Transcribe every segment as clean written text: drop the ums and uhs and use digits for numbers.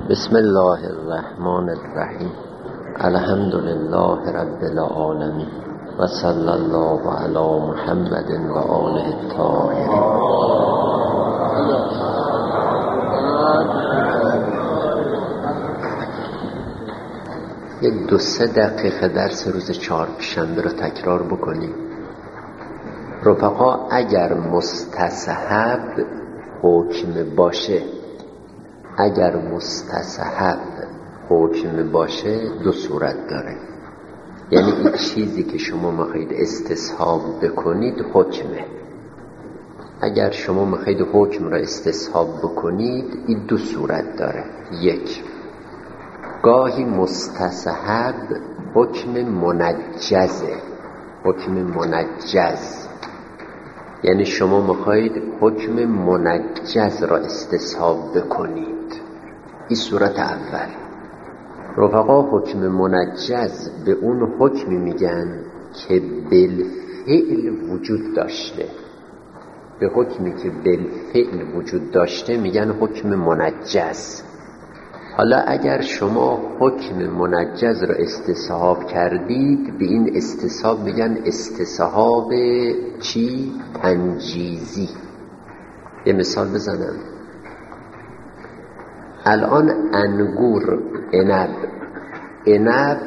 بسم الله الرحمن الرحیم. الحمد لله رب العالمین و صلی الله علی محمد و آله الطاهرین. یک 2-3 دقیقه درس روز چهارشنبه رو تکرار بکنیم. رفقا، اگر مستصحب حکم باشه، اگر مستصحب حکم باشه 2 صورت داره. یعنی این چیزی که شما میخواید استصحاب بکنید حکمه. اگر شما میخواید حکم را استصحاب بکنید این 2 صورت داره. 1، گاهی مستصحب حکم منجزه، حکم منجز، یعنی شما میخواید حکم منجز را استصحاب بکنید. این صورت اول. رفقا، حکم منجز به اون حکمی میگن که بالفعل وجود داشته. به حکمی که بالفعل وجود داشته میگن حکم منجز. حالا اگر شما حکم منجز را استصحاب کردید، به این استصحاب میگن استصحاب چی؟ تنجیزی. یه مثال بزنم. الان انگور، عنب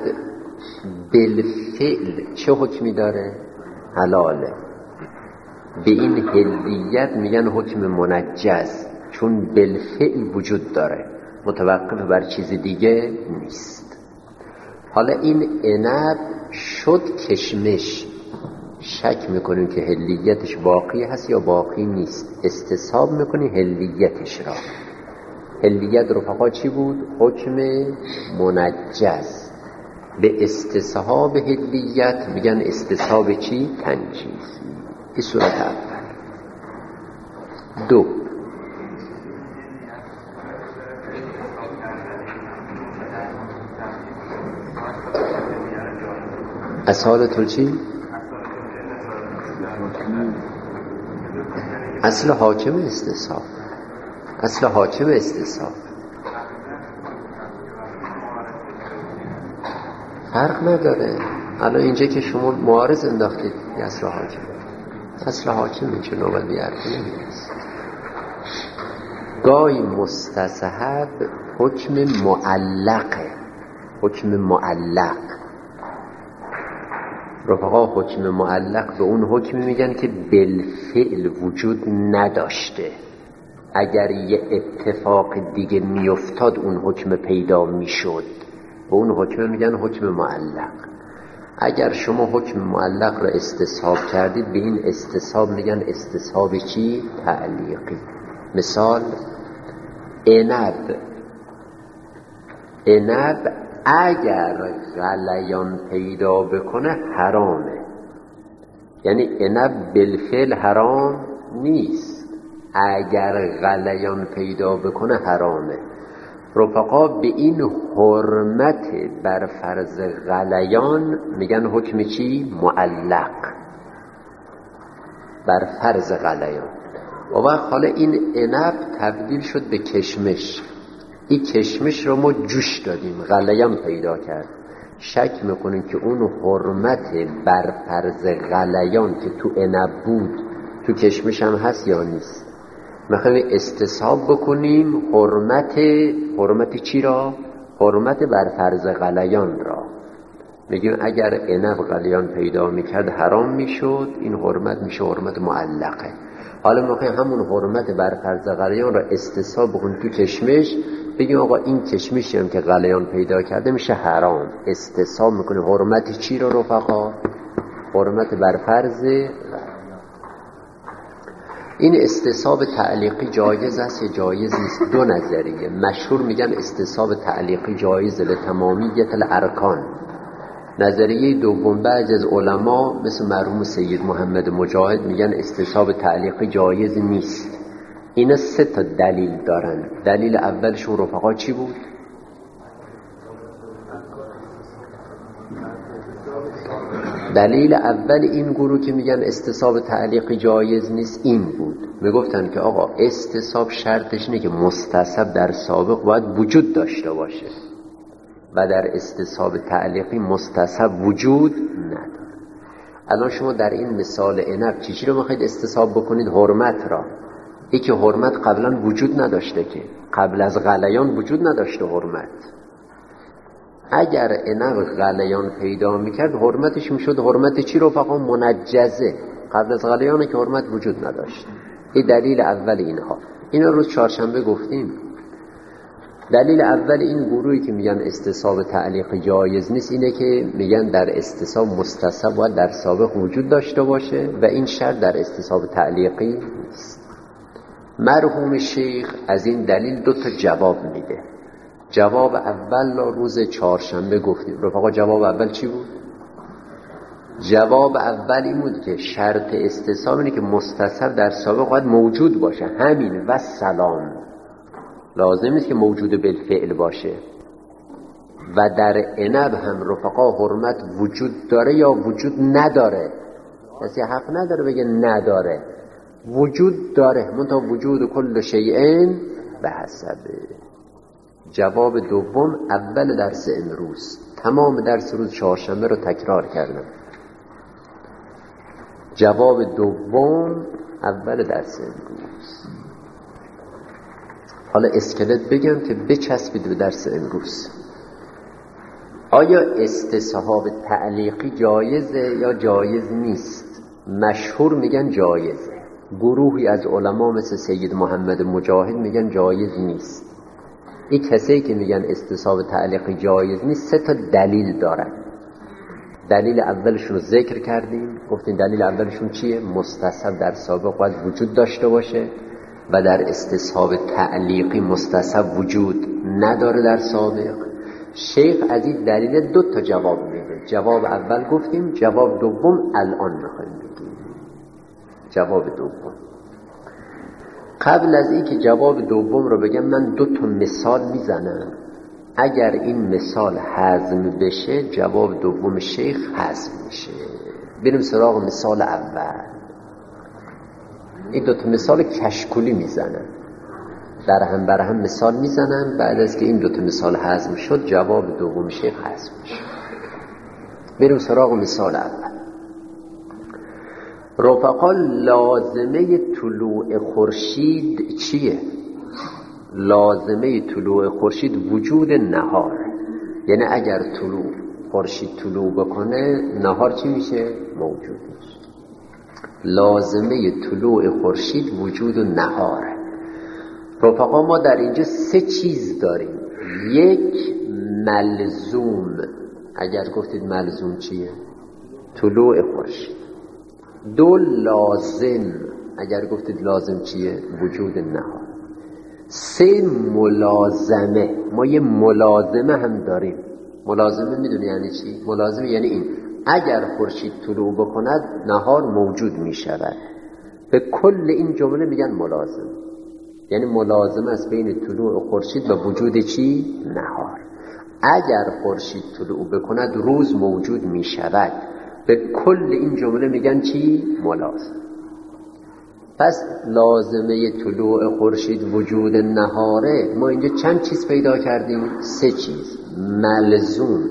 بالفعل چه حکمی داره؟ حلاله. به این حلیت میگن حکم منجز، چون بالفعل وجود داره، متوقف بر چیز دیگه نیست. حالا این عنب شد کشمش، شک میکنیم که حلیتش باقی هست یا باقی نیست، استصحاب میکنیم حلیتش را. حلیت رفقا چی بود؟ حکم منجز. به استصحاب حلیت میگن استصحاب چی؟ تنجیزی. این صورت اول. 2، اصالتون چی؟ اصل حاکم استصحاب، اصل حاکم استصحاب. فرق نداره. الان اینجا که شما معارض انداختید اصل حاکم، اصل حاکم این که نوبت بیارده نمیدست. گاهی مستصحب حکم معلقه، حکم معلق. رفقا، حکم معلق به اون حکمی میگن که بالفعل وجود نداشته. اگر یه اتفاق دیگه میافتاد اون حکم پیدا میشد، به اون حکم میگن حکم معلق. اگر شما حکم معلق را استصحاب کردید، به این استصحاب میگن استصحاب چی؟ تعلیقی. مثال، عنب اگر غلیان پیدا بکنه حرامه. یعنی عنب بالفعل حرام نیست، اگر غلیان پیدا بکنه حرامه. رفقا، به این حرمت بر فرض غلیان میگن حکم چی؟ معلق، بر فرض غلیان. و وقت حالا این عنب تبدیل شد به کشمش. این کشمش رو ما جوش دادیم، غلیان پیدا کرد. شک میکنیم که اون حرمت بر فرض غلیان که تو عنب بود تو کشمش هم هست یا نیست. میخوایم استصحاب بکنیم حرمت چی را؟ حرمت بر فرض غلیان را. میگیم اگر عنب غلیان پیدا میکرد حرام میشد، این حرمت میشه حرمت معلقه. حالا میخوایم همون حرمت بر فرض غلیان را استصحاب بکنیم تو کشمش، بگیم آقا این کشمشی هم که غلیان پیدا کرده میشه حرام. استصحاب میکنیم حرمت چی رو رفقا؟ حرمت بر فرض. این استصحاب تعلیقی جایز است یا جایز نیست؟ 2 نظریه. مشهور میگن استصحاب تعلیقی جایز لتمامیت الارکان. نظریه دوم بعض از علما مثل مرحوم سید محمد مجاهد میگن استصحاب تعلیقی جایز نیست. اینا 3 تا دلیل دارن. دلیل اولشون رفقا چی بود؟ دلیل اول این گروه که میگن استصحاب تعلیقی جایز نیست این بود، میگفتن که آقا استصحاب شرطش اینه که مستصحب در سابق باید وجود داشته باشه و در استصحاب تعلیقی مستصحب وجود نداره. الان شما در این مثال عنب چیزی رو میخواید استصحاب بکنید؟ حرمت را. این که حرمت قبلا وجود نداشته، که قبل از غلیان وجود نداشته حرمت. اگر عنب غلیان پیدا میکرد حرمتش میشد حرمت چی رفقا؟ منجزه. قبل از غلیانه که حرمت وجود نداشت. این دلیل اول اینها. اینا روز چهارشنبه گفتیم. دلیل اول این گروهی که میگن استصحاب تعلیقی جایز نیست اینه که میگن در استصحاب مستصحب باید در سابق وجود داشته باشه و این شرط در استصحاب تعلیقی نیست. مرحوم شیخ از این دلیل 2 تا جواب میده. جواب اول روز چهارشنبه گفتیم. رفقا جواب اول چی بود؟ جواب اول این بود که شرط استصحاب اینه که مستصحب در سابق باید موجود باشه، همین و سلام. لازم نیست که موجود بالفعل باشه. و در عنب هم رفقا حرمت وجود داره یا وجود نداره؟ کسی حق نداره بگه نداره، وجود داره. منتها وجود کل شیء به حسبه. جواب دوم اول درس امروز. تمام درس روز چهارشنبه رو تکرار کردم. جواب دوم اول درس امروز. حالا اسکلت بگم که بچسبید به درس امروز. آیا استصحاب تعلیقی جایزه یا جایز نیست؟ مشهور میگن جایزه. گروهی از علما مثل سید محمد مجاهد میگن جایز نیست. این کسایی که میگن استصحاب تعلیقی جایز نیست 3 تا دلیل دارن. دلیل اولشون رو ذکر کردیم، گفتیم دلیل اولشون چیه؟ مستصحب در سابق باید وجود داشته باشه و در استصحاب تعلیقی مستصحب وجود نداره در سابق. شیخ از این دلیل 2 تا جواب میده. جواب اول گفتیم، جواب دوم الان میخوایم بگیم. جواب دوم، قبل از این که جواب دوم رو بگم من 2 تا مثال میزنم. اگر این مثال هضم بشه جواب دوم شیخ هضم میشه. بریم سراغ مثال اول. این 2 تا مثال کشکولی میزنم، در هم بر هم مثال میزنم. بعد از که این 2 تا مثال هضم شد جواب دوم شیخ هضم میشه. بریم سراغ مثال اول. رفقا لازمه طلوع خورشید چیه؟ لازمه طلوع خورشید وجود نهار. یعنی اگر خورشید طلوع بکنه نهار چی میشه؟ موجود میشه. لازمه طلوع خورشید وجود نهار. رفقا ما در اینجا 3 چیز داریم. 1 ملزوم. اگر گفتید ملزوم چیه؟ طلوع خورشید. 2 لازم. اگر گفتید لازم چیه؟ وجود نهار. 3 ملازمه. ما یه ملازمه هم داریم. ملازمه میدونی یعنی چی؟ ملازمه یعنی این: اگر خورشید طلوع بکند نهار موجود میشود. به کل این جمله میگن ملازم. یعنی ملازمه است بین طلوع خورشید و وجود چی؟ نهار. اگر خورشید طلوع بکند روز موجود میشود. به کل این جمله میگن چی؟ ملازم. پس لازمه طلوع خورشید وجود نهاره. ما اینجا چند چیز پیدا کردیم؟ 3 چیز: ملزوم،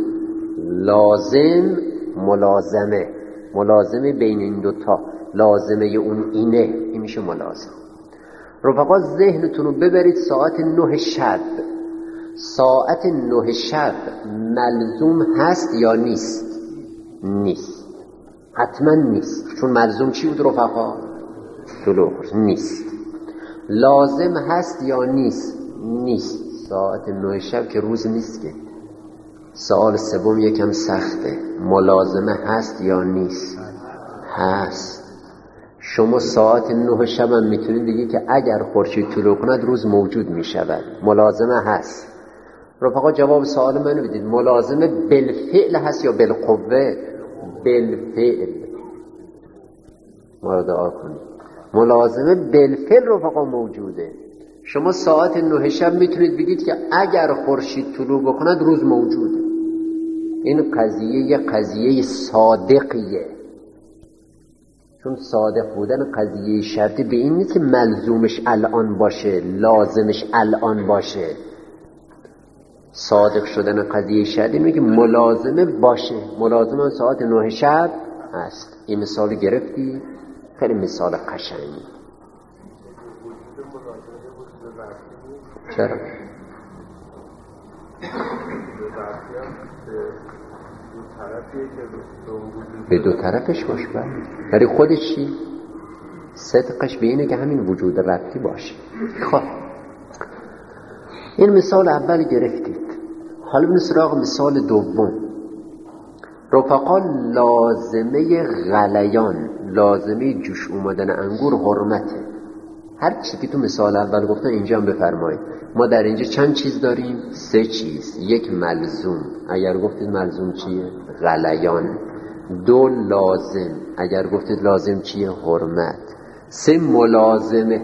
لازم، ملازمه. ملازمه بین این 2 تا. لازمه اون اینه، این میشه ملازم. رفقا ذهنتون رو ببرید ساعت 9 شب. ساعت 9 شب ملزوم هست یا نیست؟ نیست، حتما نیست. چون ملزوم چی بود رفقا؟ طلوع نیست. لازم هست یا نیست؟ نیست. ساعت 9 شب که روز نیست که. سوال سوم یکم سخته. ملازمه هست یا نیست؟ هست. شما ساعت 9 شب هم میتونید بگید که اگر خورشید طلوع کند روز موجود میشود. ملازمه هست. رفقا جواب سوال منو بدید. ملازمه بالفعل هست یا بالقوه؟ بالفعل. ما رو دعا کنید. ملازمه بالفعل رفقا موجوده. شما ساعت 9 شب میتونید بگید که اگر خورشید طلوع بکند روز موجوده. این قضیه یه قضیه صادقیه، چون صادق بودن قضیه شرطی به این نیست که ملزومش الان باشه، لازمش الان باشه. صادق شدن قضیه شرطی اینه که ملازمه باشه، ملازمه ساعت 9 شب هست. این مثال گرفتی؟ خیلی مثال قشنگی. چرا؟ به دو طرفش باشه، ولی خودش چی؟ صدقش به اینه که همین وجود ربطی باشه. خب این مثال اول گرفتید، حالا بریم سراغ مثال دوم. رفقا لازمه غلیان، لازمه جوش اومدن انگور حرمته. هر چی که تو مثال اول گفتن اینجا هم بفرمایید. ما در اینجا چند چیز داریم؟ 3 چیز. یک ملزوم، اگر گفتید ملزوم چیه؟ غلیان. 2 لازم، اگر گفتید لازم چیه؟ حرمت. 3 ملازمه،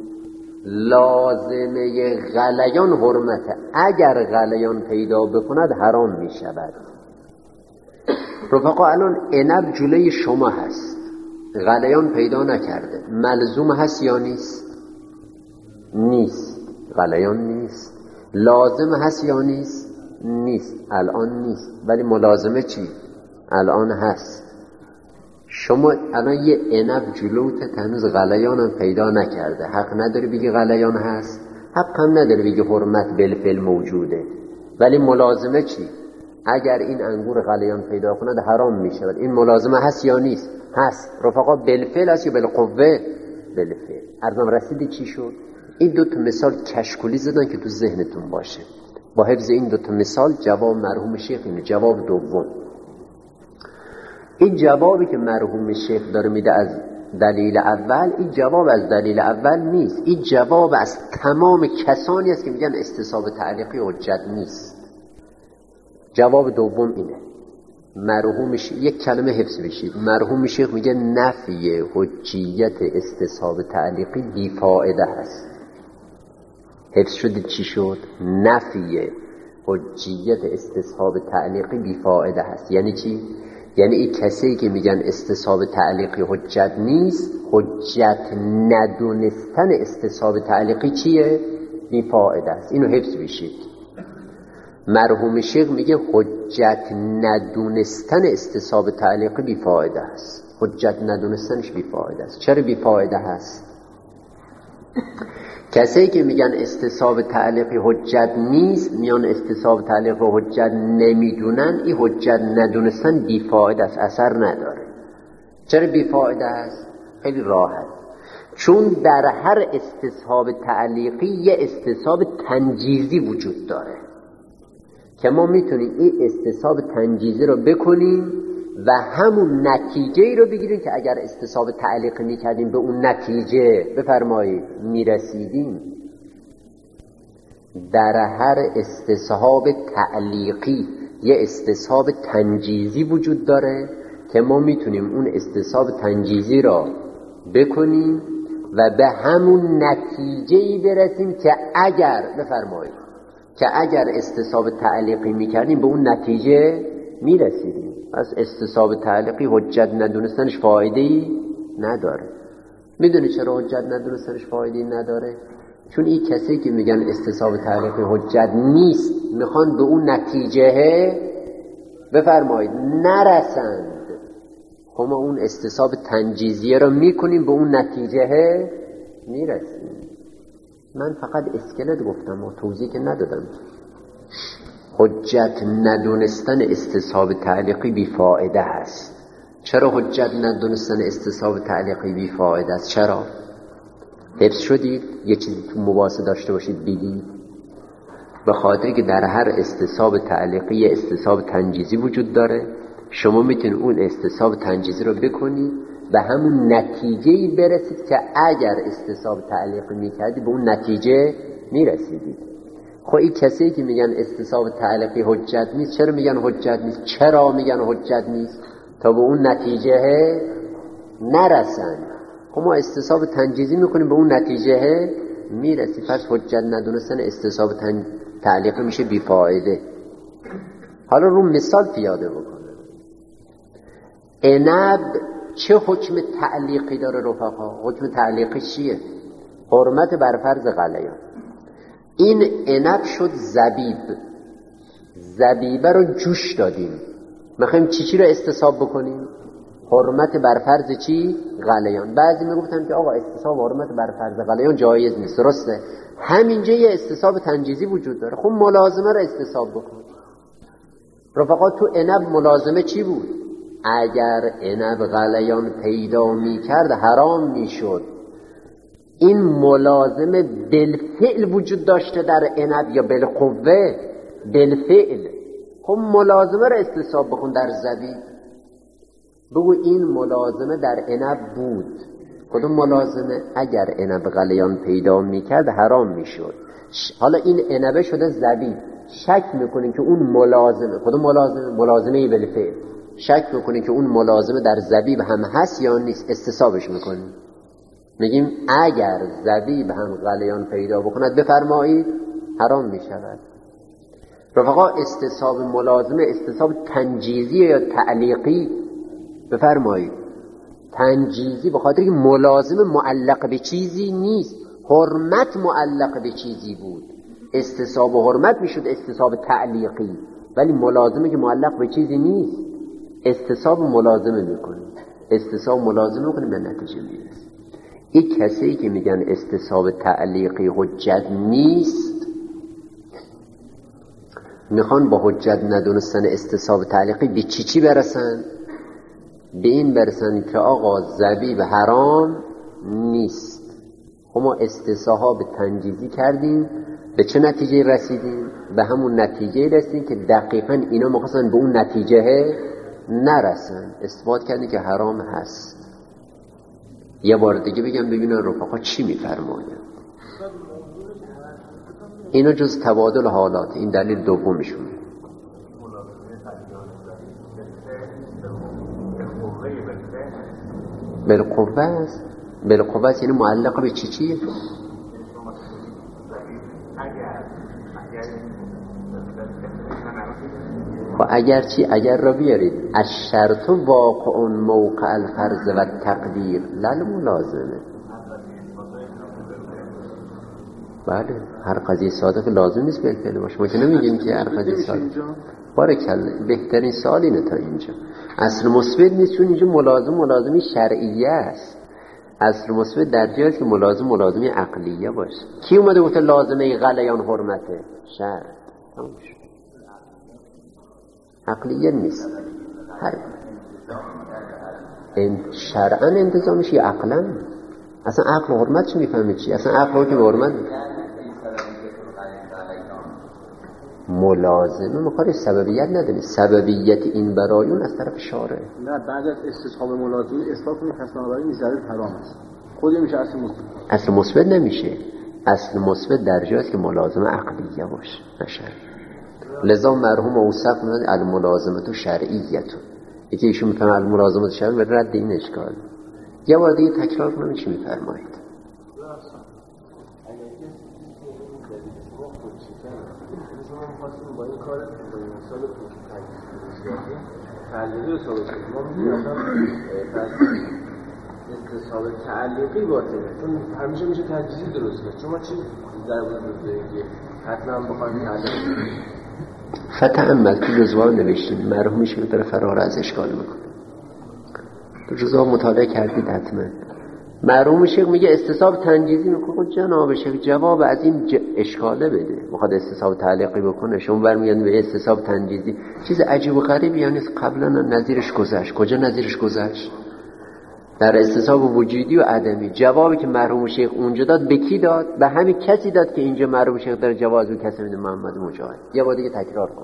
لازمه غلیان حرمته. اگر غلیان پیدا بکند حرام می شود. رفقا الان عنب جلوی شما هست، غلیان پیدا نکرده، ملزوم هست یا نیست؟ نیست. غلیان نیست. لازم هست یا نیست؟ نیست. الان نیست. ولی ملازمه چی؟ الان هست. شما الان یه عنب جلوت هنوز غلیان هم پیدا نکرده، حق نداری بگی غلیان هست، حق هم نداری بگی حرمت بالفعل موجوده. ولی ملازمه چی؟ اگر این انگور غلیان پیدا کند حرام می شود. این ملازمه هست یا نیست؟ هست. رفقا بالفعل هست یا بالقوه؟ بالفعل. ارزم رسیدی چی شد؟ این 2 مثال کشکولی زدن که تو ذهنتون باشه. با حفظ این 2 مثال جواب مرحوم شیخ اینه. جواب دوم، این جوابی که مرحوم شیخ داره میده از دلیل اول، این جواب از دلیل اول نیست. این جواب از تمام کسانی است که میگن استصحاب تعلیقی حجت نیست. جواب دوم اینه. مرحوم یک کلمه حفظ بشید. مرحوم شیخ میگه نفی حجیت استصحاب تعلیقی بیفائده هست. حفظ شدید چی شد؟ نفی حجیت استصحاب تعلیقی بیفائده هست. یعنی چی؟ یعنی این کسی که میگن استصحاب تعلیقی حجت نیست، حجت ندونستن استصحاب تعلیقی چیه؟ بیفائده است. اینو حفظ بشید. مرحوم شیخ میگه حجت ندونستن استصحاب تعلیقی بیفائده است. حجت ندونستنش بیفائده است. چرا بیفائده هست؟ کسایی که میگن استصحاب تعلیقی حجت نیست، میان استصحاب تعلیقی حجت نمیدونن، این حجت ندونستن بیفائده است، اثر نداره. چرا بیفائده است؟ خیلی راحت. چون در هر استصحاب تعلیقی یه استصحاب تنجیزی وجود داره که ما میتونیم این استصحاب تنجیزی رو بکنیم و همون نتیجه رو بگیریم که اگر استصحاب تعلیقی میکردیم به اون نتیجه بفرمایید میرسیدیم. در هر استصحاب تعلیقی یه استصحاب تنجیزی وجود داره که ما میتونیم اون استصحاب تنجیزی رو بکنیم و به همون نتیجه‌ای برسیم که اگر بفرمایید که اگر استصحاب تعلیقی میکردیم به اون نتیجه میرسیدیم. پس استصحاب تعلیقی حجت ندونستنش فایده‌ای نداره. میدونی چرا حجت ندونستنش فایده‌ای نداره؟ چون این کسی که میگن استصحاب تعلیقی حجت نیست میخوان به اون نتیجه بفرمایید نرسند. خب ما اون استصحاب تنجیزیه رو میکنیم به اون نتیجه میرسیم. من فقط اسکلت گفتم و توضیح که ندادم. حجت ندونستن استصحاب تعلیقی بیفائده است. چرا حجت ندونستن استصحاب تعلیقی بیفائده است؟ چرا؟ حفظ شدید؟ یه چیزی تو مباحثه داشته باشید بگید. به خاطر که در هر استصحاب تعلیقی یه استصحاب تنجیزی وجود داره. شما میتونید اون استصحاب تنجیزی رو بکنید به همون نتیجه‌ای برسید که اگر استصحاب تعلیقی میکردی به اون نتیجه میرسیدید. خب این کسی که میگن استصحاب تعلیقی حجت نیست، چرا میگن حجت نیست؟ چرا میگن حجت نیست؟ تا به اون نتیجه نرسن. خب ما استصحاب تنجیزی میکنیم به اون نتیجه میرسید. پس حجت ندونستن استصحاب تعلیقی میشه بیفایده. حالا رو مثال پیاده بکنم. عنب چه حکم تعلیقی داره رفقا؟ حکم تعلیقی چیه؟ حرمت بر فرض غلیان. این عنب شد زبیب، زبیبه رو جوش دادیم، میخوایم چی رو استصحاب بکنیم؟ حرمت بر فرض چی؟ غلیان. بعضی میگفتن که آقا استصحاب حرمت بر فرض غلیان جایز نیست. درسته؟ همینجا یه استصحاب تنجیزی وجود داره. خب ملازمه رو استصحاب بکن. رفقا تو عنب ملازمه چی بود؟ اگر عنب غلیان پیدا میکرد حرام میشد. این ملازمه بالفعل وجود داشته در عنب یا بالقوه؟ بالفعل. خب ملازمه رو استصحاب بکن در زبیب. بگو این ملازمه در عنب بود. کدوم ملازمه؟ اگر عنب غلیان پیدا میکرد حرام میشد. حالا این عنبه شده زبیب، شک میکنین که اون ملازمه، کدوم ملازمه؟ ملازمه بالفعل. شک میکنین که اون ملازمه در زبیب هم هست یا نیست، استصحابش میکنین. میگیم اگر زبیب هم غلیان پیدا بکند بفرمایید حرام میشود. رفقا استصحاب ملازمه استصحاب تنجیزی یا تعلیقی؟ بفرمایید تنجیزی، به خاطر که ملازمه معلق به چیزی نیست، حرمت معلق به چیزی بود. استصحاب و حرمت میشد استصحاب تعلیقی، ولی ملازمه که معلق به چیزی نیست استصحاب ملازمه میکنه. استصحاب ملازمه میکنه به نتیجه میرسه. این کسایی که میگن استصحاب تعلیقی حجت نیست، میخوان با حجت ندونستن استصحاب تعلیقی به چی برسن؟ به این برسن که آقا زبیب حرام نیست. خب ما استصحاب تنجیزی کردیم، به چه نتیجه رسیدیم؟ به همون نتیجه رسیدیم که دقیقاً اینا میخواستن به اون نتیجه نرسن، اثبات کردیم که حرام هست. یه بار دیگه بگم ببینن رفقا چی میفرماید. اینا جز تبادل حالات، این دلیل دومشونه. بالقوه است. بالقوه است یعنی معلق به چیه؟ خب اگر چی؟ اگر را بیارید الشرط واقع موقع الفرض و تقدیر لل ملازمه. بله هر قضیه صادق لازم نیست بالفعل باشه. ما که نمیگیم که هر قضیه صادق. بارکالله، بهترین سوال اینه تا اینجا. اصل مثبت نیست، چون اینجا ملازمی شرعیه است. اصل مثبت در جایی است که ملازمی عقلیه باشه. کی اومده گفته لازمه غلیان حرمته؟ شرع. عقلیه نیست. هر شرعا انتظامش یا عقلا؟ اصلا عقل و حرمت چی میفهمید چی؟ اصلا عقل که به حرمت ملازمه مقارش سببیت نداره. سببیت این برایون از طرف شارع. نه بعد از استصحاب ملازمه اثبات کنید پس بنابراین این ضرر حرام است. خود میشه اصل مثبت. اصل مثبت نمیشه. اصل مثبت در جایی است که ملازمه عقلیه باشه نشه. لذا مرحوم اوصف میاد الملازمه شرعیه. یکی ایشون میفهمه الملازمه شرعیه و رد این اشکال. یه بار دیگه تکرار کنم چی میفرمایید. تعلیقی رو ثابت کنیم. ما میگیم اصلا استصحاب تعلیقی باطله، چون همیشه میشه تجزیه درست کرد. چون ما چی در وجود داریم که حتما بخوایم تعلیق فتأمل تو جزوه نوشتیم، مرحوم شیخ داره فرار از اشکال میکنه. تو جزوه مطالعه کردید حتما. مرحوم شیخ میگه استصحاب تنجیزی میکنه. جناب شیخ جواب از این اشکاله بده. میخواد استصحاب تعلیقی بکنه، شما برمیگردید به استصحاب تنجیزی. چیز عجیب و غریبی یعنی قبلا نظیرش گذشت. کجا نظیرش گذشت؟ در استصحاب وجودی و عدمی. جوابی که مرحوم شیخ اونجا داد به کی داد؟ به همین کسی داد که اینجا مرحوم شیخ داره جواز به کسی میده، محمد مجاهد. یه بار دیگه تکرار کن.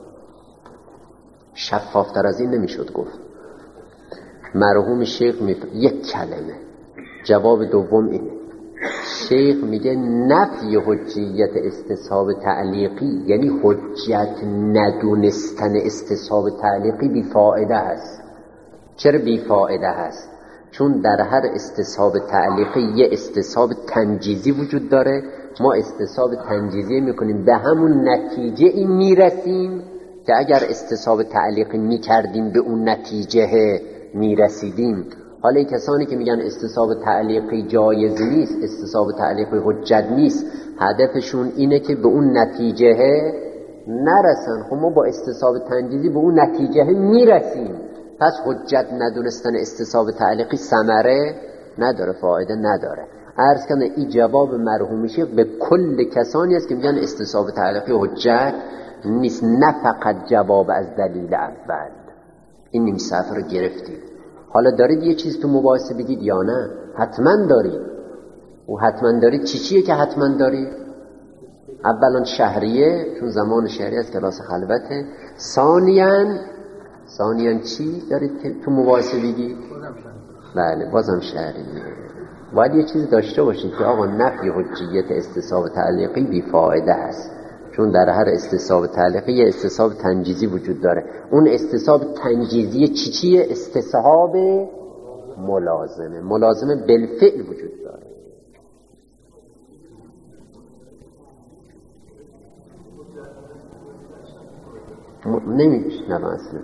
شفافتر از این نمیشد گفت. مرحوم شیخ یک کلمه. جواب دوم اینه. شیخ میگه نفی حجیت استصحاب تعلیقی، یعنی حجت ندونستن استصحاب تعلیقی بیفایده است. چرا بیفایده است؟ چون در هر استصحاب تعلیقی یه استصحاب تنجیزی وجود داره. ما استصحاب تنجیزی میکنیم، به همون نتیجه این میرسیم که اگر استصحاب تعلیقی میکردیم به اون نتیجه میرسیدیم. حالا این کسانی که میگن استصحاب تعلیقی جایز نیست، استصحاب تعلیقی حجت نیست، هدفشون اینه که به اون نتیجه نرسن. خب ما با استصحاب تنجیزی به اون نتیجه میرسیم، پس حجت ندونستن استصحاب تعلیقی ثمره نداره، فایده نداره. عرض کنه این جواب مرحوم شیخ به کل کسانی است که میگن استصحاب تعلیقی حجت نیست، نه فقط جواب از دلیل اول. این نیم صفحه رو گرفتید. حالا دارید یه چیز تو مباحثه بگید یا نه؟ حتما دارید. و حتما دارید چیه که حتما دارید؟ اولا شهریه، چون زمان شهریه از کلاس خلوته. ثانیاً چی دارید که تو مباحثه بگید؟ بله بازم شهریه. باید یه چیز داشته باشید که آقا نفی حجیت استصحاب تعلیقی بیفایده است، چون در هر استصحاب تعلیقی یه استصحاب تنجیزی وجود داره. اون استصحاب تنجیزی چیه؟ استصحاب ملازمه بالفعل وجود داره. نمیشنم اصلا.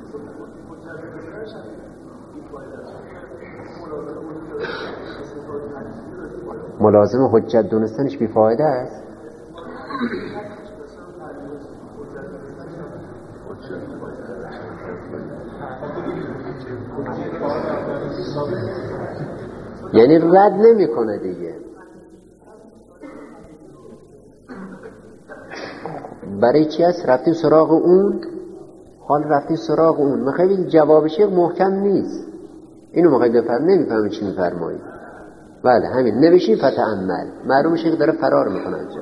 ملازم حجت دونستنش بیفایده است. یعنی رد نمی کنه دیگه. برای چی هست؟ رفتیم سراغ اون. حال رفتیم سراغ اون. میخوایی جواب شیخ محکم نیست. اینو میخوایی بفرم، نمیفهمی چی میفرمایی. بله همین نوشین فتعمل. معلوم شیخ داره فرار میکنه اینجا.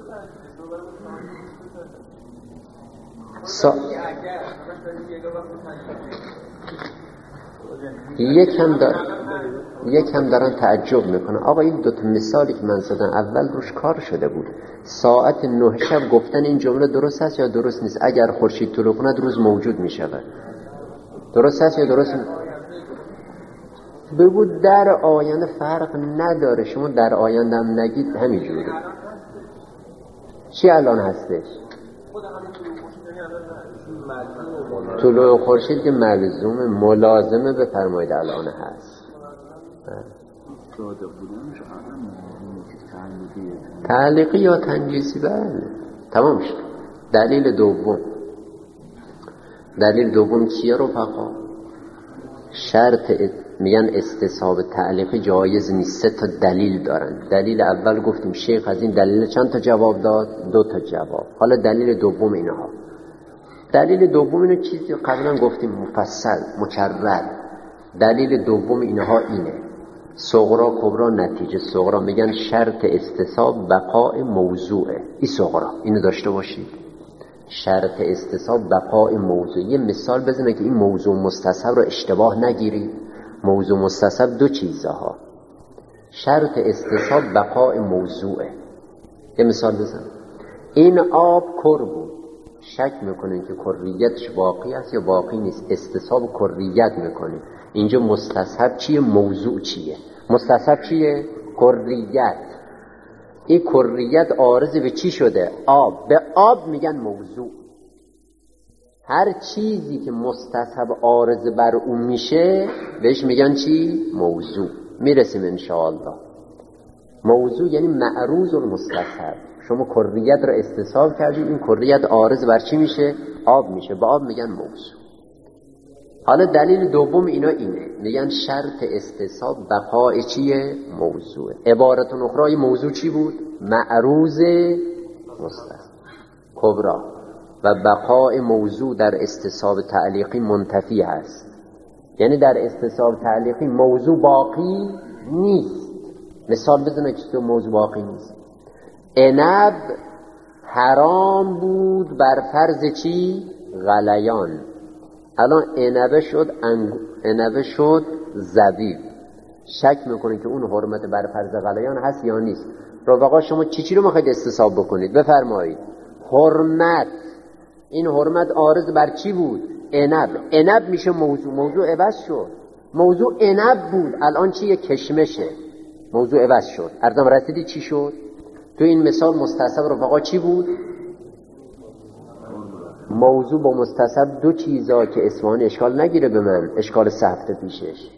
یکم دارن تعجب میکنن. آقا این دوتا مثالی که من زدم اول روش کار شده بود. ساعت 9 شب گفتن این جمله درست است یا درست نیست؟ اگر خورشید طلوع کند روز موجود میشود. درست است یا درست نیست؟ بگو در آینده فرق نداره. شما در آینده هم نگید همینجوره. چی الان هستش؟ طلوع خورشید که ملازمه بفرمایید الان هست. تعلیقی یا تنجیزی؟ بله تمام شد. دلیل دوم چیه رفقا؟ شرط میگن استصحاب تعلیقی جایز نیست. 3 تا دلیل دارن. دلیل اول گفتیم شیخ از این دلیل چند تا جواب داد؟ 2 تا جواب. حالا دلیل دوم اینها. دلیل دوم اینو چیزی قبلا گفتیم مفصل مکرر. دلیل دوم اینها اینه: صغرا کبرا نتیجه صغرا. میگن شرط استصحاب بقاء موضوعه. این صغرا اینو داشته باشید. شرط استصحاب بقاء موضوع. یه مثال بزنه که این موضوع مستصحب رو اشتباه نگیرید. موضوع مستصحب 2 چیزها. شرط استصحاب بقاء موضوعه. یه مثال بزن. این آب کر بود. شک میکنین که کریتش باقی است یا باقی نیست. استصحاب کریت میکنین. اینجا مستصحب چیه؟ موضوع چیه؟ مستصحب چیه؟ کریت. این کریت عارض به چی شده؟ آب. به آب میگن موضوع. هر چیزی که مستصحب عارض بر اون میشه بهش میگن چی؟ موضوع. میرسیم انشاءالله. موضوع یعنی معروض المستصحب. شما کریت رو استصحاب کردید، این کریت عارض بر چی میشه؟ آب میشه. به آب میگن موضوع. حالا دلیل دوم اینا اینه، میگن شرط استصحاب بقاء چیه؟ موضوع. عبارت اخرى موضوع چی بود؟ معروض مستصحب کبرا. و بقاء موضوع در استصحاب تعلیقی منتفی هست. یعنی در استصحاب تعلیقی موضوع باقی نیست. مثال بزنه که تو موضوع باقی نیست. عنب حرام بود بر فرض چی؟ غلیان. الان عنبه شد زبیب. شک میکنید که اون حرمت بر فرض غلیان هست یا نیست؟ رفقا شما چی رو میخواید استصحاب بکنید؟ بفرمایید. حرمت. این حرمت عارض بر چی بود؟ عنب میشه موضوع عوض شد. موضوع عنب بود، الان چیه؟ کشمشه. موضوع عوض شد. ارزم رسیدی چی شد؟ تو این مثال مستصحب رفقا چی بود؟ موضوع با مستصحب دو چیزا که اسمان اشکال نگیره به من، اشکال 3 هفته پیشش.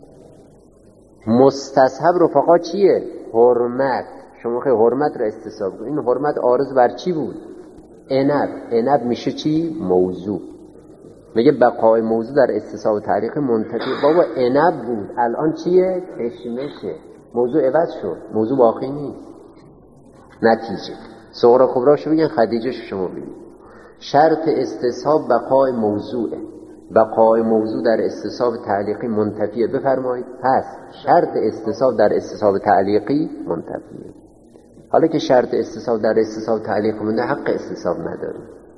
مستصحب رفقا چیه؟ حرمت. شما خیلی حرمت را استصحاب کنید. این حرمت عارض بر چی بود؟ عنب میشه چی؟ موضوع. میگه بقای موضوع در استصحاب تعلیق منتفی. بابا عنب بود، الان چیه؟ کشمشه. موضوع عوض شد، موضوع باقی نیست. نتیجه صغرا کبراشو بگن، خدیجه‌شو شما بگید. شرط استصحاب بقای موضوعه. بقای موضوع در استصحاب تعلیقی منتفیه. بفرمایید. پس شرط استصحاب در استصحاب تعلیقی منتفیه. حالا که شرط استصحاب در استصحاب تعلیقی مونده، حق استصحاب نداره.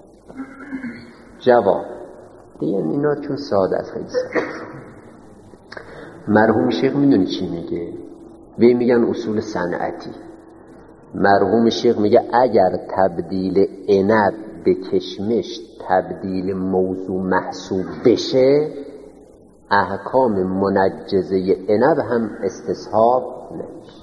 جواب دیگه اینا چون ساده است، خیلی ساده. مرحوم شیخ میدونی چی میگه؟ به میگن اصول صنعتی. مرحوم شیخ میگه اگر تبدیل عنب به کشمش تبدیل موضوع محسوب بشه، احکام منجزه عنب هم استصحاب نمیشه.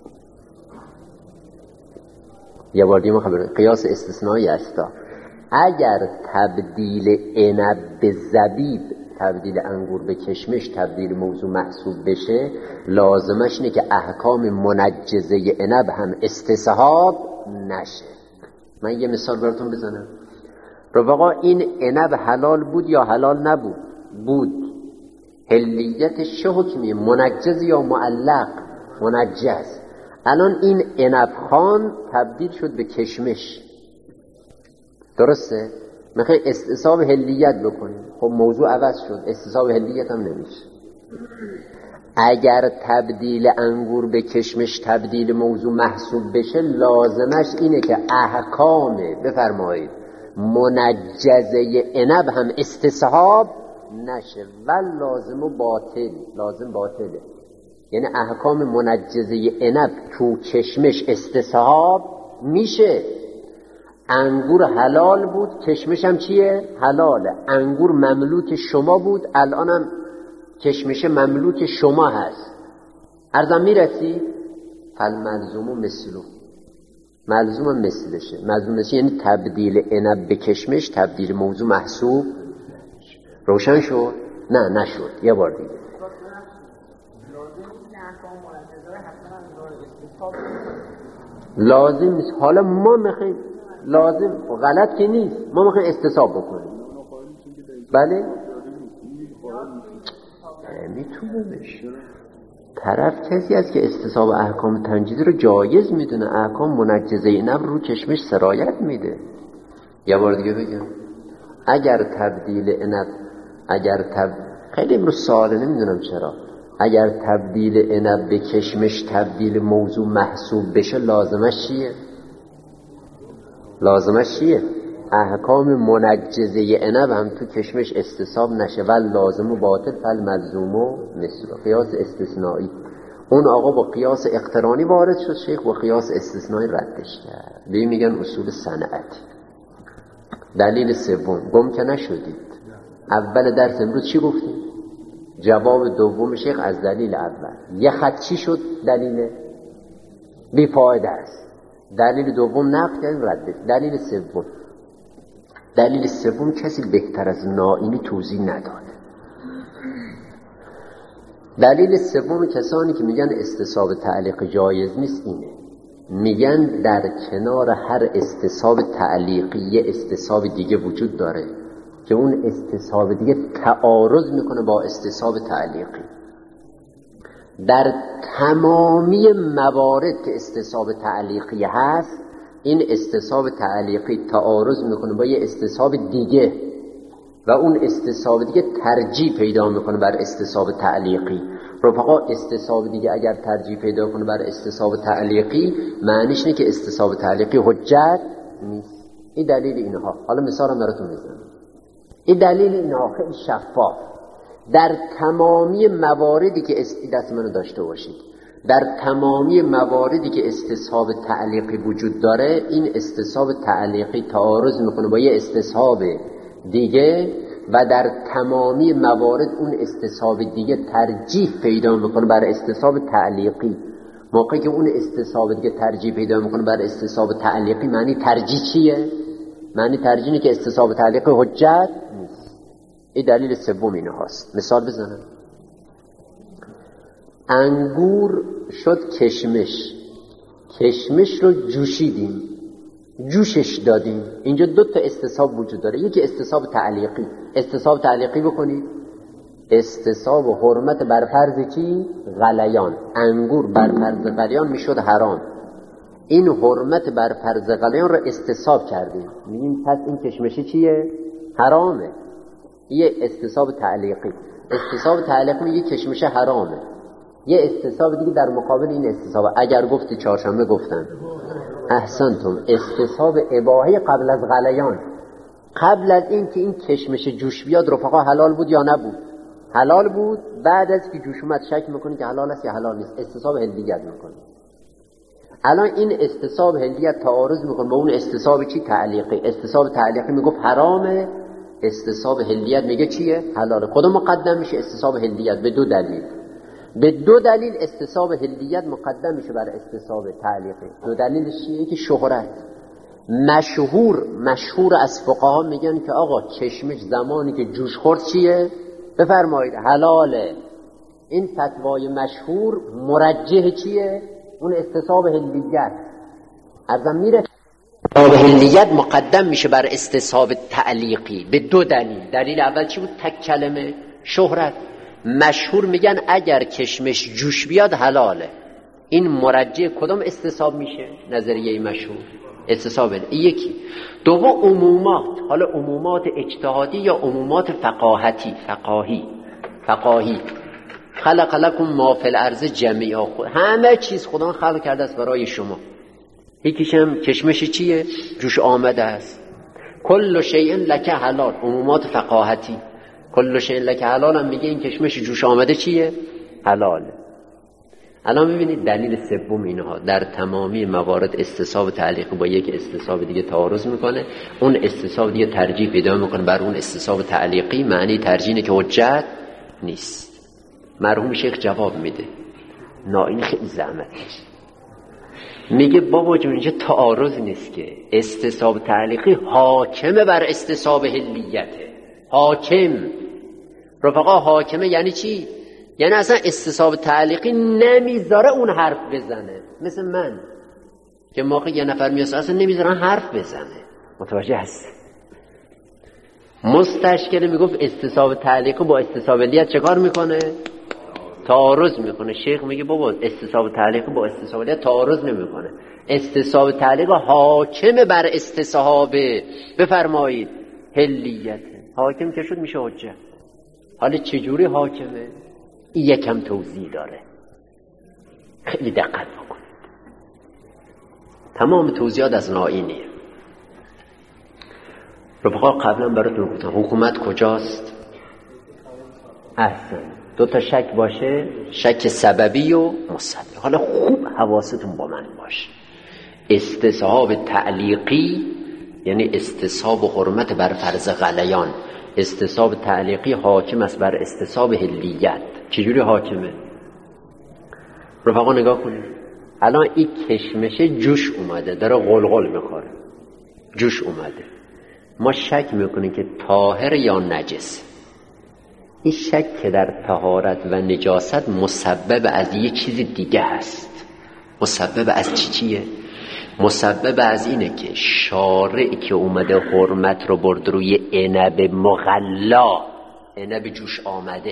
یه بار دیگه خبر قیاس استثنایی است. اگر تبدیل عنب به زبیب، تبدیل انگور به کشمش تبدیل موضوع محسوب بشه، لازمش اینه که احکام منجزه عنب هم استصحاب نشه. من یه مثال براتون بزنم. رفقا این عنب حلال بود یا حلال نبود؟ بود. حلیتش چه حکمیه؟ منجز یا معلق؟ منجز. الان این عنب خان تبدیل شد به کشمش، درسته؟ میخوای استصحاب حلیت بکنیم، خب موضوع عوض شد، استصحاب حلیت هم نمیشه. اگر تبدیل انگور به کشمش تبدیل موضوع محسوب بشه، لازمش اینه که احکام بفرمایید منجزه عنب هم استصحاب نشه. و لازم و باطل، لازم باطله. یعنی احکام منجزه عنب تو کشمش استصحاب میشه. انگور حلال بود، کشمش هم چیه؟ حلاله. انگور مملوک شما بود، الانم کشمش مملوک شما هست. عرضم میرسی؟ فالملزوم مثلو. ملزوم مثلشه. ملزوم مثل یعنی تبدیل عنب به کشمش تبدیل موضوع محسوب. روشن شد؟ نه نشد. یه بار دیگه لازم نیست. حالا ما میخوایم لازم غلط که نیست، ما میخوایم استصحاب بکنیم. بله میتونه بشه. طرف کسی است که استصحاب احکام تنجیزی رو جایز میدونه، احکام منجزه عنب رو کشمش سرایت میده. یه بار دیگه بگم، اگر تبدیل عنب خیلی امروز ساده نمیدونم چرا، اگر تبدیل عنب به کشمش تبدیل موضوع محسوب بشه، لازمش چیه؟ احکام منجزه عنب هم تو کشمش استصحاب نشه. و لازم و باطل فالملزوم و مثل. قیاس استثنایی. اون آقا با قیاس اقترانی وارد شد، شیخ با قیاس استثنایی ردش کرد. به این میگن اصول صنعتی. دلیل سوم، گم که نشدید. اول درس امروز چی گفتیم؟ جواب دوم شیخ از دلیل اول. یه خط چی شد؟ دلیل بی فایده است. دلیل دوم نقد کردیم ردش. دلیل سوم کسی بهتر از نائینی توضیح نداده. دلیل سوم کسانی که میگن استصحاب تعلیق جایز نیست اینه، میگن در کنار هر استصحاب تعلیقی یه استصحاب دیگه وجود داره که اون استصحاب دیگه تعارض میکنه با استصحاب تعلیقی. در تمامی موارد که استصحاب تعلیقی هست، این استصحاب تعلیقی تعارض میکنه با یه استصحاب دیگه و اون استصحاب دیگه ترجیح پیدا میکنه بر استصحاب تعلیقی. رفقا استصحاب دیگه اگر ترجیح پیدا کنه بر استصحاب تعلیقی، معنیش اینه که استصحاب تعلیقی حجت نیست. این دلیل اینها. حالا مثالم براتون میزنم. این دلیل اینها خیلی شفاف. در تمامی مواردی که دست منو داشته باشید، در تمامی مواردی که استصحاب تعلیقی وجود داره، این استصحاب تعلیقی تعارض میکنه با یه استصحاب دیگه و در تمامی موارد اون استصحاب دیگه ترجیح پیدا میکنه بر استصحاب تعلیقی. موقعی که اون استصحاب دیگه ترجیح پیدا میکنه بر استصحاب تعلیقی، معنی ترجیح چیه؟ معنی ترجیحی که استصحاب تعلیقی حجت نیست. این دلیل سوم اینه هاست. مثال بزنم. انگور شد کشمش، کشمش رو جوشیدیم، جوشش دادیم. اینجا دو تا استصحاب وجود داره. یکی استصحاب تعلیقی. استصحاب تعلیقی بکنید، استصحاب و حرمت بر فرض کی؟ غلیان. انگور بر فرض غلیان میشد حرام، این حرمت بر فرض غلیان رو استصحاب کردیم، میگیم پس این کشمشی چیه؟ حرامه. یه استصحاب تعلیقی. استصحاب تعلیقی میگه کشمش حرامه. یه استصحاب دیگه در مقابل این استصحاب، اگر گفتی چهارشنبه گفتن احسنتم، استصحاب اباحه قبل از غلیان. قبل از این که این کشمش جوش بیاد رفقا حلال بود یا نبود؟ حلال بود. بعد از که جوش اومد شک میکنی که حلال است یا حلال نیست، استصحاب هلیت میکنی. الان این استصحاب هلیت تعارض میکنه با اون استصحاب چی؟ تعلیقی. استصحاب تعلیقی میگه حرامه، استصحاب هلیت میگه چیه؟ حلاله. کدوم مقدم میشه؟ استصحاب هلیت. به دو دلیل. به دو دلیل استصحاب هلیت مقدم میشه بر استصحاب تعلیقی. دو دلیلش چیه؟ که شهرت. مشهور از فقها میگن که آقا کشمش زمانی که جوش خورد چیه؟ بفرمایید حلاله. این فتوای مشهور مرجح چیه؟ اون استصحاب هلیت. ارزم میره استصحاب هلیت مقدم میشه بر استصحاب تعلیقی به دو دلیل. دلیل اول چی بود؟ تک کلمه شهرت. مشهور میگن اگر کشمش جوش بیاد حلاله. این مرجح کدام استصحاب میشه؟ نظریه مشهور استصحاب. یکی. دوم عمومات. حالا عمومات اجتهادی یا عمومات فقاهی. خلق لکم ما فی الارض جمیعا. همه چیز خدا خلق کرده است برای شما. یکیش هم کشمش چیه؟ جوش آمده است. کل شیء لک حلال. عمومات فقاهتی. کل شیء لک حلال هم میگه این کشمش جوش آمده چیه؟ حلاله. الان ببینید دلیل سوم اینها در تمامی موارد استصحاب تعلیقی با یک استصحاب دیگه تعارض میکنه. اون استصحاب دیگه ترجیح پیدا میکنه بر اون استصحاب تعلیقی. معنی ترجیحی که حجت نیست. مرحوم شیخ جواب میده، نه این خیلی زحمتش. میگه بابا جون اینجا تعارض نیست که استصحاب تعلیقی حاکمه بر استصحاب هلیته. حاکم رفقا، حاکمه یعنی چی؟ یعنی اصلا استصحاب تعلیقی نمیذاره اون حرف بزنه. مثل من که موقع یه نفر میاد اصلا نمیذارن حرف بزنه. متوجه هست؟ مستشکل میگفت استصحاب تعلیقی با استصحاب هلیت چه کار میکنه؟ تعارض میکنه. شیخ میگه بابا استصحاب تعلیقی با استصحاب هلیت تعارض نمیکنه. استصحاب تعلیقی حاکم بر استصحاب بفرمایید هلیت. حاکم که شد میشه حجت. حالا چجوری حاکمه؟ یکم توضیح داره، خیلی دقت بکنید. تمام توضیحات از نائینیه. رفقا قبلا براتون گفتم حکومت کجاست؟ احسن. دو تا شک باشه، شک سببی و مسبب. حالا خوب حواستون با من باشه. استصحاب تعلیقی یعنی استصحاب حرمت بر فرض غلیان. استصحاب تعلیقی حاکم است بر استصحاب هلیت. چجوری حاکمه؟ رفقا نگاه کنید. الان این کشمشه جوش اومده، داره غلغل میخوره، جوش اومده. ما شک میکنیم که طاهر یا نجس. این شک که در طهارت و نجاست مسبب از یه چیز دیگه هست. مسبب از چیه؟ مسبب از اینه که شارع که اومده حرمت رو برد روی عنب مغلا، عنب جوش آمده.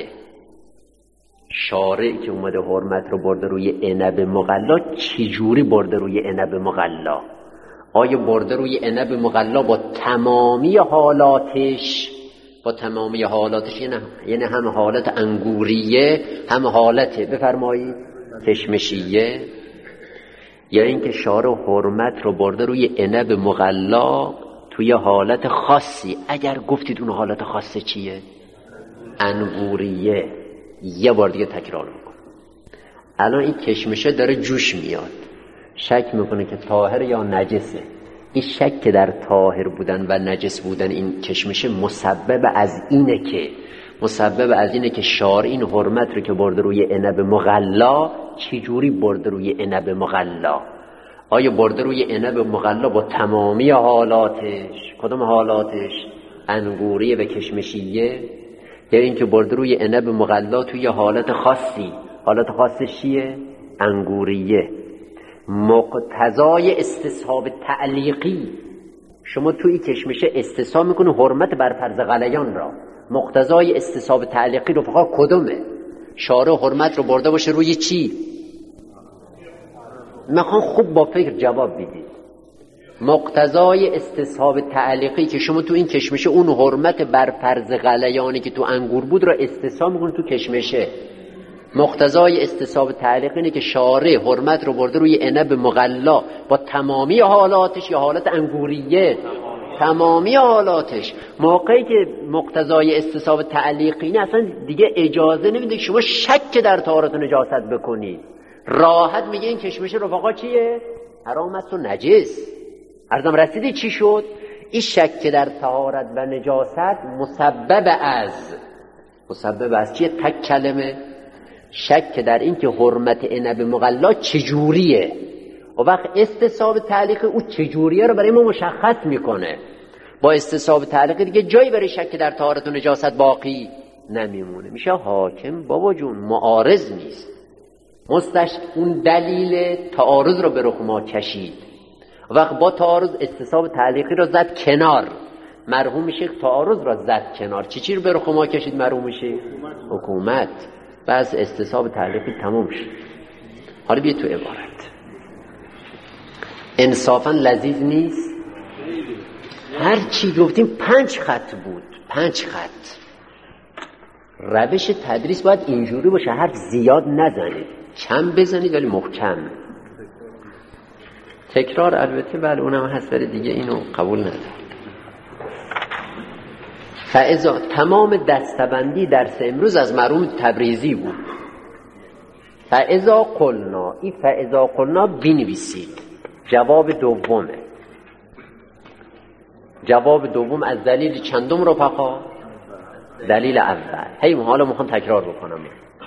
شارع که اومده حرمت رو برده روی عنب مغلا، چجوری برده روی عنب مغلا؟ آیا برده روی عنب مغلا با تمامی حالاتش؟ با تمامی حالاتش یعنی هم حالت انگوریه هم حالت بفرمایید کشمشیه؟ یا اینکه شارع حرمت رو برده روی عنب مغلا توی حالت خاصی؟ اگر گفتید اون حالت خاصه چیه؟ انگوریه. یه بار دیگه تکرار میکنم. الان این کشمشه داره جوش میاد، شک میکنه که طاهر یا نجسه. این شک که در طاهر بودن و نجس بودن این کشمشه مسبب از اینه که شارع این حرمت رو که برده روی عنب مغلا، چجوری برده روی عنب مغلا؟ آیا برده روی عنب مغلا با تمامی حالاتش، کدام حالاتش؟ انگوریه و کشمشیه، یا اینکه برده روی عنب مغلا توی حالت خاصی؟ حالت خاصش چیه؟ انگوریه. مقتضای استصحاب تعلیقی، شما توی کشمشه استصحاب میکنه حرمت بر فرض غلیان را، مقتضای استصحاب تعلیقی رفقا کدومه؟ شارع حرمت رو برده باشه روی چی؟ میخوام خوب با فکر جواب بدید. مقتضای استصحاب تعلیقی که شما تو این کشمشه اون حرمت بر فرض غلیانی که تو انگور بود را استصحاب میکنه تو کشمشه. مقتضای استصحاب تعلیقی اینه که شارع حرمت رو برده روی عنب مغلا با تمامی حالاتش، یا حالت انگوریه؟ تمامی حالاتش. موقعی که مقتضای استصحاب تعلیقی اینه اصلا دیگه اجازه نمیده شما شک در طهارت و نجاست بکنید. راحت میگه این کشمشه رفقا چیه؟ حرام است و نجس. عرضم رسیدی چی شد؟ این شک در طهارت و نجاست مسبب از چیه؟ تک کلمه شک در این که حرمت عنب مغلا چجوریه، و وقت استصحاب تعلیقی او چجوریه رو برای ما مشخص میکنه. با استصحاب تعلیقی دیگه جایی برای شک در طهارت و نجاست باقی نمیمونه. میشه حاکم بابا جون معارض نیست، اون دلیل تعارض رو به رخ ما کشید، وقت با تعارض استصحاب تعلیقی رو زد کنار، مرحوم شیخ تعارض رو زد کنار. چی رو به رخ ما کشید مرحوم شیخ؟ حکومت. بعض استصحاب تعلیقی تمام شد. حالا بیا تو عبارت. انصافا لذیذ نیست؟ هر چی گفتیم 5 خط بود، 5 خط. روش تدریس باید اینجوری باشه، حرف زیاد نزنید، کم بزنید ولی محکم. تکرار البته بله اونم هست، ولی دیگه اینو قبول ندارم. فاذا تمام دستبندی درس امروز از مرحوم تبریزی بود. فاذا قلنا، این فاذا قلنا بنویسید، جواب دومه. جواب دوم از دلیل چندم رفقا؟ دلیل اول. هی حالا میخوام تکرار بکنم.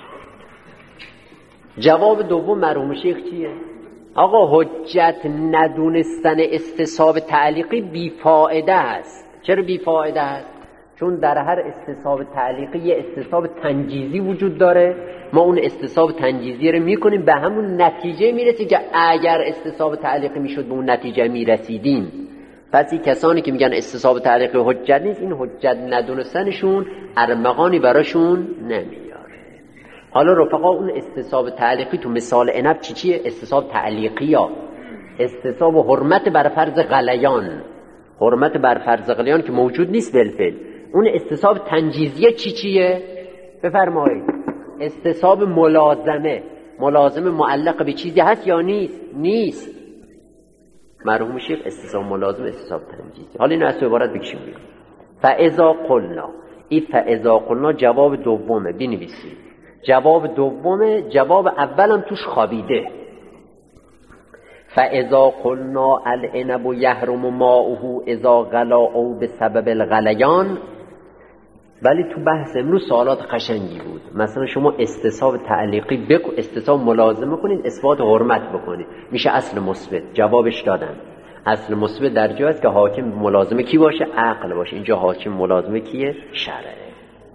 جواب دوم مرحوم شیخ چیه؟ آقا حجت ندونستن استصحاب تعلیقی بیفایده است. چرا بیفایده است؟ چون در هر استصحاب تعلیقی یه استصحاب تنجیزی وجود داره، ما اون استصحاب تنجیزی رو میکنیم به همون نتیجه میرسیم که اگر استصحاب تعلیقی میشد به اون نتیجه میرسیدیم. پس این کسانی که میگن استصحاب تعلیقی حجت نیست، این حجت ندونستنشون ارمغانی براشون نمیاره. حالا رفقا اون استصحاب تعلیقی تو مثال عنب چیه؟ استصحاب تعلیقی ها، استصحاب حرمت بر فرض غلیان، حرمت بر فرض غلیان که موجود نیست بالفعل. اون استصحاب تنجیزیه چیه؟ بفرمایید. استصحاب ملازمه معلق به چیزی هست یا نیست؟ نیست. مرحوم شیخ استصحاب ملازمه استصحاب تنجیزی. حالا این از عبارت بکشیم بگیم. فاذا قلنا، این فاذا قلنا جواب دومه، بنویسید. جواب دومه، جواب اولم توش خوابیده. فاذا قلنا العنب یحرم ماؤه اذا غلا او بسبب الغلیان. ولی تو بحث امروز سوالات قشنگی بود. مثلا شما استصحاب تعلیقی استصحاب ملازمه کنید، اثبات حرمت بکنید، میشه اصل مثبت. جوابش دادن اصل مثبت در جای است که حاکم ملازمه کی باشه؟ عقل باشه. اینجا حاکم ملازمه کیه؟ شرعه.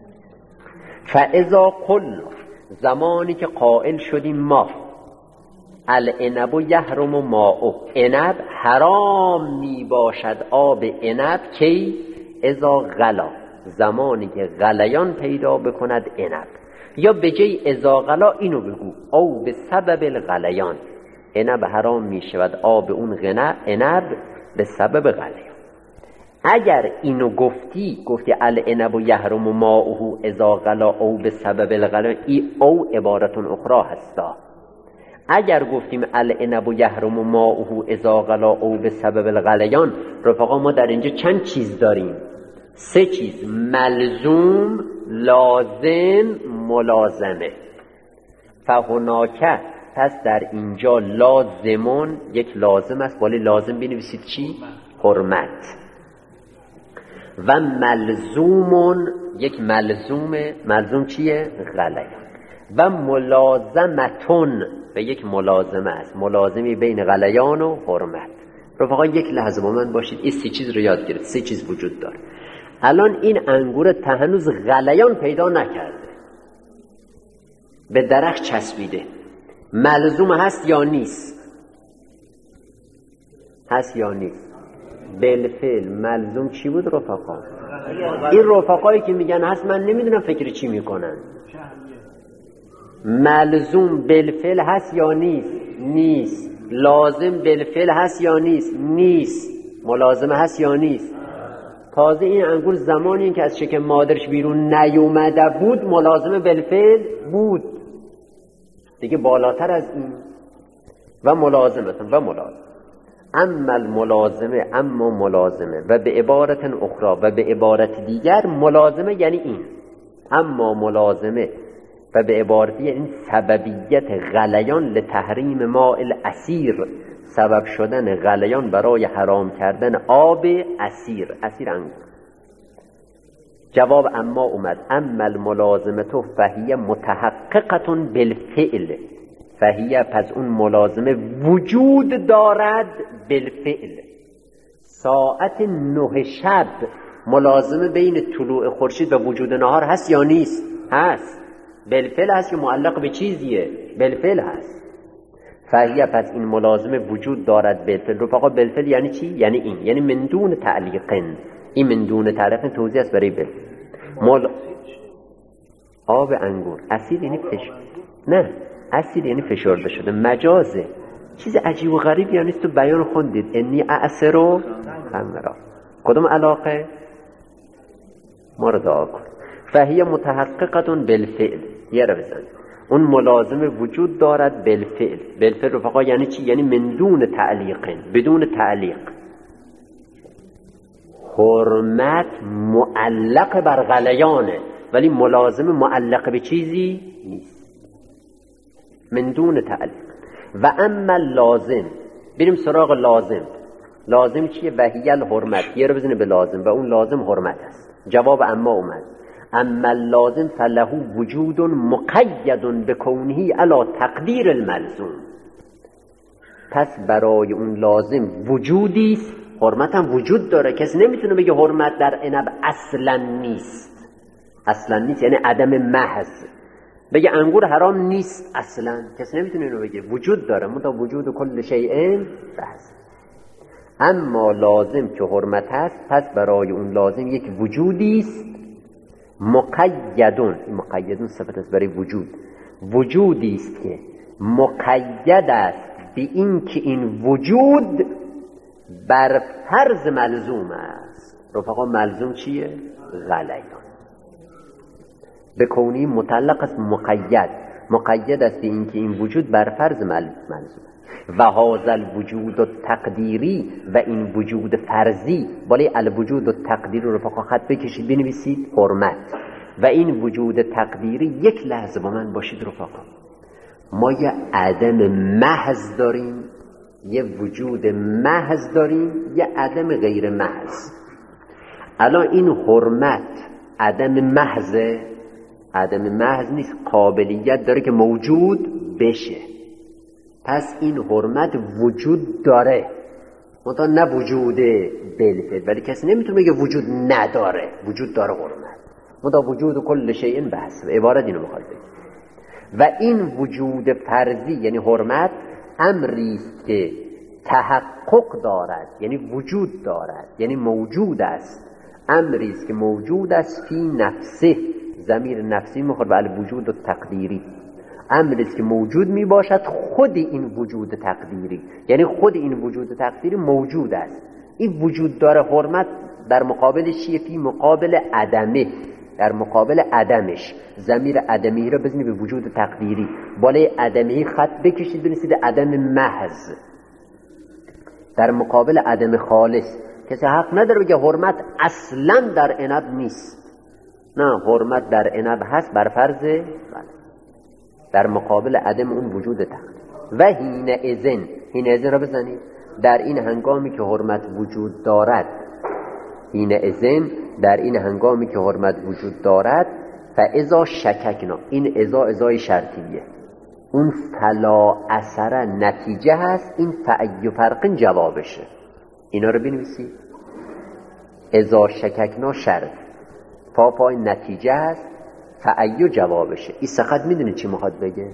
فاذا قلنا، زمانی که قائل شدیم ما العنب یحرم ماؤه، عنب حرام می باشد آب عنب کی؟ اذا غلا، زمانی که غلیان پیدا بکند عنب. یا به جای اذا غلا اینو بگو، او به سبب الغلیان، عنب حرام می شود آب اون عنب به سبب غلیان. اگر اینو گفتی العنب یحرم ماؤه اذا غلا او به سبب الغلیان، ای او عبارتون اخرى هستا. اگر گفتیم العنب یحرم ماؤه اذا غلا او به سبب الغلیان، رفقا ما در اینجا چند چیز داریم؟ 3 چیز: ملزوم، لازم، ملازمه. فهناکه، پس در اینجا لازمون یک لازم است، ولی لازم بنویسید چی؟ حرمت. و ملزومون یک ملزومه، ملزوم چیه؟ غلیان. و ملازمتون، و یک ملازمه است، ملازمی بین غلیان و حرمت. رفقا یک لحظه با من باشید، این 3 چیز رو یاد گرفت. 3 چیز وجود داره. الان این انگور هنوز غلیان پیدا نکرده، به درخت چسبیده، ملزوم هست یا نیست؟ هست یا نیست؟ بالفعل ملزوم چی بود رفقا؟ این رفقایی که میگن هست، من نمیدونم فکر چی میکنن. ملزوم بالفعل هست یا نیست؟ نیست. لازم بالفعل هست یا نیست؟ نیست. ملازمه هست یا نیست؟ تازه این انگور زمانی که از شکم مادرش بیرون نیومده بود ملازمه بالفعل بود دیگه، بالاتر از این. و ملازمه اما ملازمه و به عبارت اخرى و به عبارت دیگر ملازمه یعنی این. اما ملازمه و به عبارت این سببیت غلیان لتحریم ماء الاسیر، سبب شدن غلیان برای حرام کردن آب اسیر انگور. جواب اما اومد. اما الملازمه فهیه متحققه بالفعل، فهیه پس اون ملازمه وجود دارد بالفعل. ساعت 9 شب ملازمه بین طلوع خورشید و وجود نهار هست یا نیست؟ هست. بالفعل هست که معلق به چیزیه؟ بالفعل هست. فهیه پس این ملازمه وجود دارد بالفعل. رفقا بالفعل یعنی چی؟ یعنی این، یعنی من دون تعلیقن. این من دون تعلیقن توضیح است برای بالفعل. آب انگور اسید یعنی نه، اسید یعنی فشرده شده، مجازه، چیز عجیب و غریبی نیست. تو بیان خوندید انی اعصر خمرا، کدوم علاقه؟ ما رو دعا کن. فهیه متحققه بالفعل، یه رو بزن. اون ملازمه وجود دارد بالفعل. بالفعل رفقا یعنی چی؟ یعنی من دون تعلیقن، بدون تعلیق. حرمت معلق بر غلیانه ولی ملازمه معلق به چیزی نیست، من دون تعلیق. و اما لازم، بریم سراغ لازم. لازم چیه؟ وهی الحرمت، یه رو بزنه به لازم و اون لازم حرمت است. جواب اما اومد. اما لازم فله وجود مقید بکونه علی تقدیر الملزوم. پس برای اون لازم وجودی است، حرمت هم وجود داره. کسی نمیتونه بگه حرمت در عنب اصلا نیست. اصلا نیست یعنی عدم محض. بگه انگور حرام نیست اصلا، کسی نمیتونه اینو بگه. وجود داره، منتها وجود کل شیء بحث. اما لازم که حرمت هست، پس برای اون لازم یک وجودی است مقیدون. این مقیدون صفت است برای وجود. وجودی است که مقید است به این که این وجود بر فرض ملزوم است. رفقا ملزوم چیه؟ غلیان. به کونی مطلق است، مقید است به این که این وجود بر فرض ملزوم. و هذا الوجود التقدیری، و این وجود فرضی، ولی الوجود التقدیری رو رفقا خط بکشید بنویسید حرمت. و این وجود تقدیری، یک لحظه با من باشید رفقا، ما یه عدم محض داریم، یه وجود محض داریم، یه عدم غیر محض. الان این حرمت عدم محضه؟ عدم محض نیست، قابلیت داره که موجود بشه. پس این حرمت وجود داره، منتها نه وجود بالفعل، ولی کسی نمیتونه بگه وجود نداره. وجود داره حرمت، منتها وجود کل شیء بحث. عبارت اینو میخواد بگه. و این وجود فرضی یعنی حرمت امری است که تحقق دارد، یعنی وجود دارد، یعنی موجود است. امری است که موجود است فی نفسه، ضمیر نفسی میخواد به الوجود التقدیری. امری است که موجود میباشد خود این وجود تقدیری، یعنی خود این وجود تقدیری موجود است. این وجود داره حرمت در مقابل چیه؟ فی مقابل عدمه، در مقابل عدمش. ضمیر عدمی رو بزنید به وجود تقدیری، بالای عدمی خط بکشید بنویسید عدم محض، در مقابل عدم خالص. کسی حق نداره بگه حرمت اصلا در عنب نیست. نه، حرمت در عنب هست بر فرض در مقابل عدم اون وجود تقدیر. و حین اذن را بزنید، در این هنگامی که حرمت وجود دارد، حین اذن در این هنگامی که حرمت وجود دارد، فاذا شککنا، این ازای شرطیه، اون فلا اثر نتیجه هست، این فأی فرق جوابشه. اینا رو بنویسید. اذا شککنا شرط، پای نتیجه هست، فأی جوابشه. این سقط میدونید چی میخواد بگه؟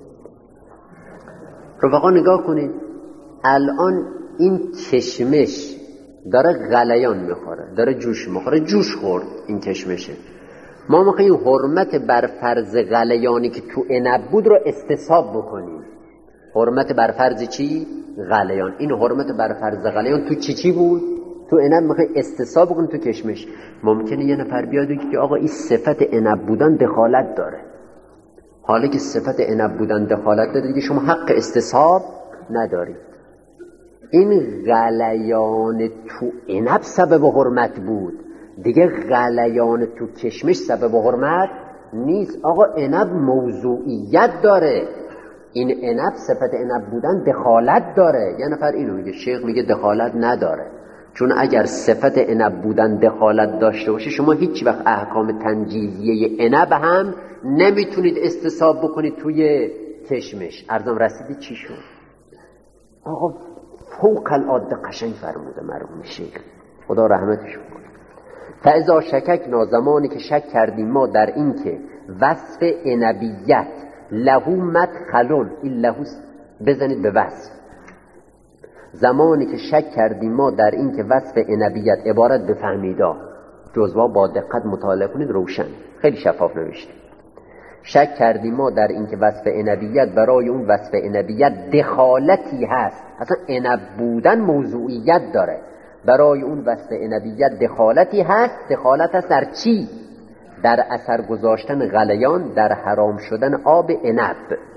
رفقا نگاه کنید، الان این کشمش داره غلیان میخوره، داره جوش میخوره، جوش خورد این کشمشه. ما میخواییم حرمت بر فرض غلیانی که تو عنب بود رو استصحاب بکنیم. حرمت بر فرض چی؟ غلیان. این حرمت بر فرض غلیان تو چی بود؟ تو عنب میخواییم استصحاب بکنیم تو کشمش. ممکنه یه نفر بیاد بگه که آقا این صفت عنب بودن دخالت داره. حالا که صفت عنب بودن دخالت داره دیگه شما حق استصحاب ندارید. این غلیان تو عنب سبب حرمت بود، دیگه غلیان تو کشمش سبب حرمت نیست. آقا عنب موضوعیت داره، این عنب صفت عنب بودن دخالت داره. یه نفر اینو میگه، شیخ میگه دخالت نداره، چون اگر صفت عنب بودن دخالت داشته باشه شما هیچ وقت احکام تنجیزیه عنب هم نمیتونید استصحاب بکنید توی کشمش. عرضم رسیدی چی شد؟ آقا فوق العاده قشنگ فرموده مرحوم شیخ، خدا رحمتش کنه. فاذا شککنا، زمانی که شک کردیم ما در این که وصف عنبیت له مدخلون، این له بزنید به وصف. زمانی که شک کردیم ما در این که وصف عنبیت عبارت بفهمیدا، جزوا با دقت مطالعه کنید، روشن خیلی شفاف نوشته. شک کردیم ما در این که وصف عنبیت برای اون وصف عنبیت دخالتی هست، اصلا عنب بودن موضوعیت داره، برای اون وصف عنبیت دخالتی هست. دخالت هست در چی؟ در اثر گذاشتن غلیان در حرام شدن آب عنب.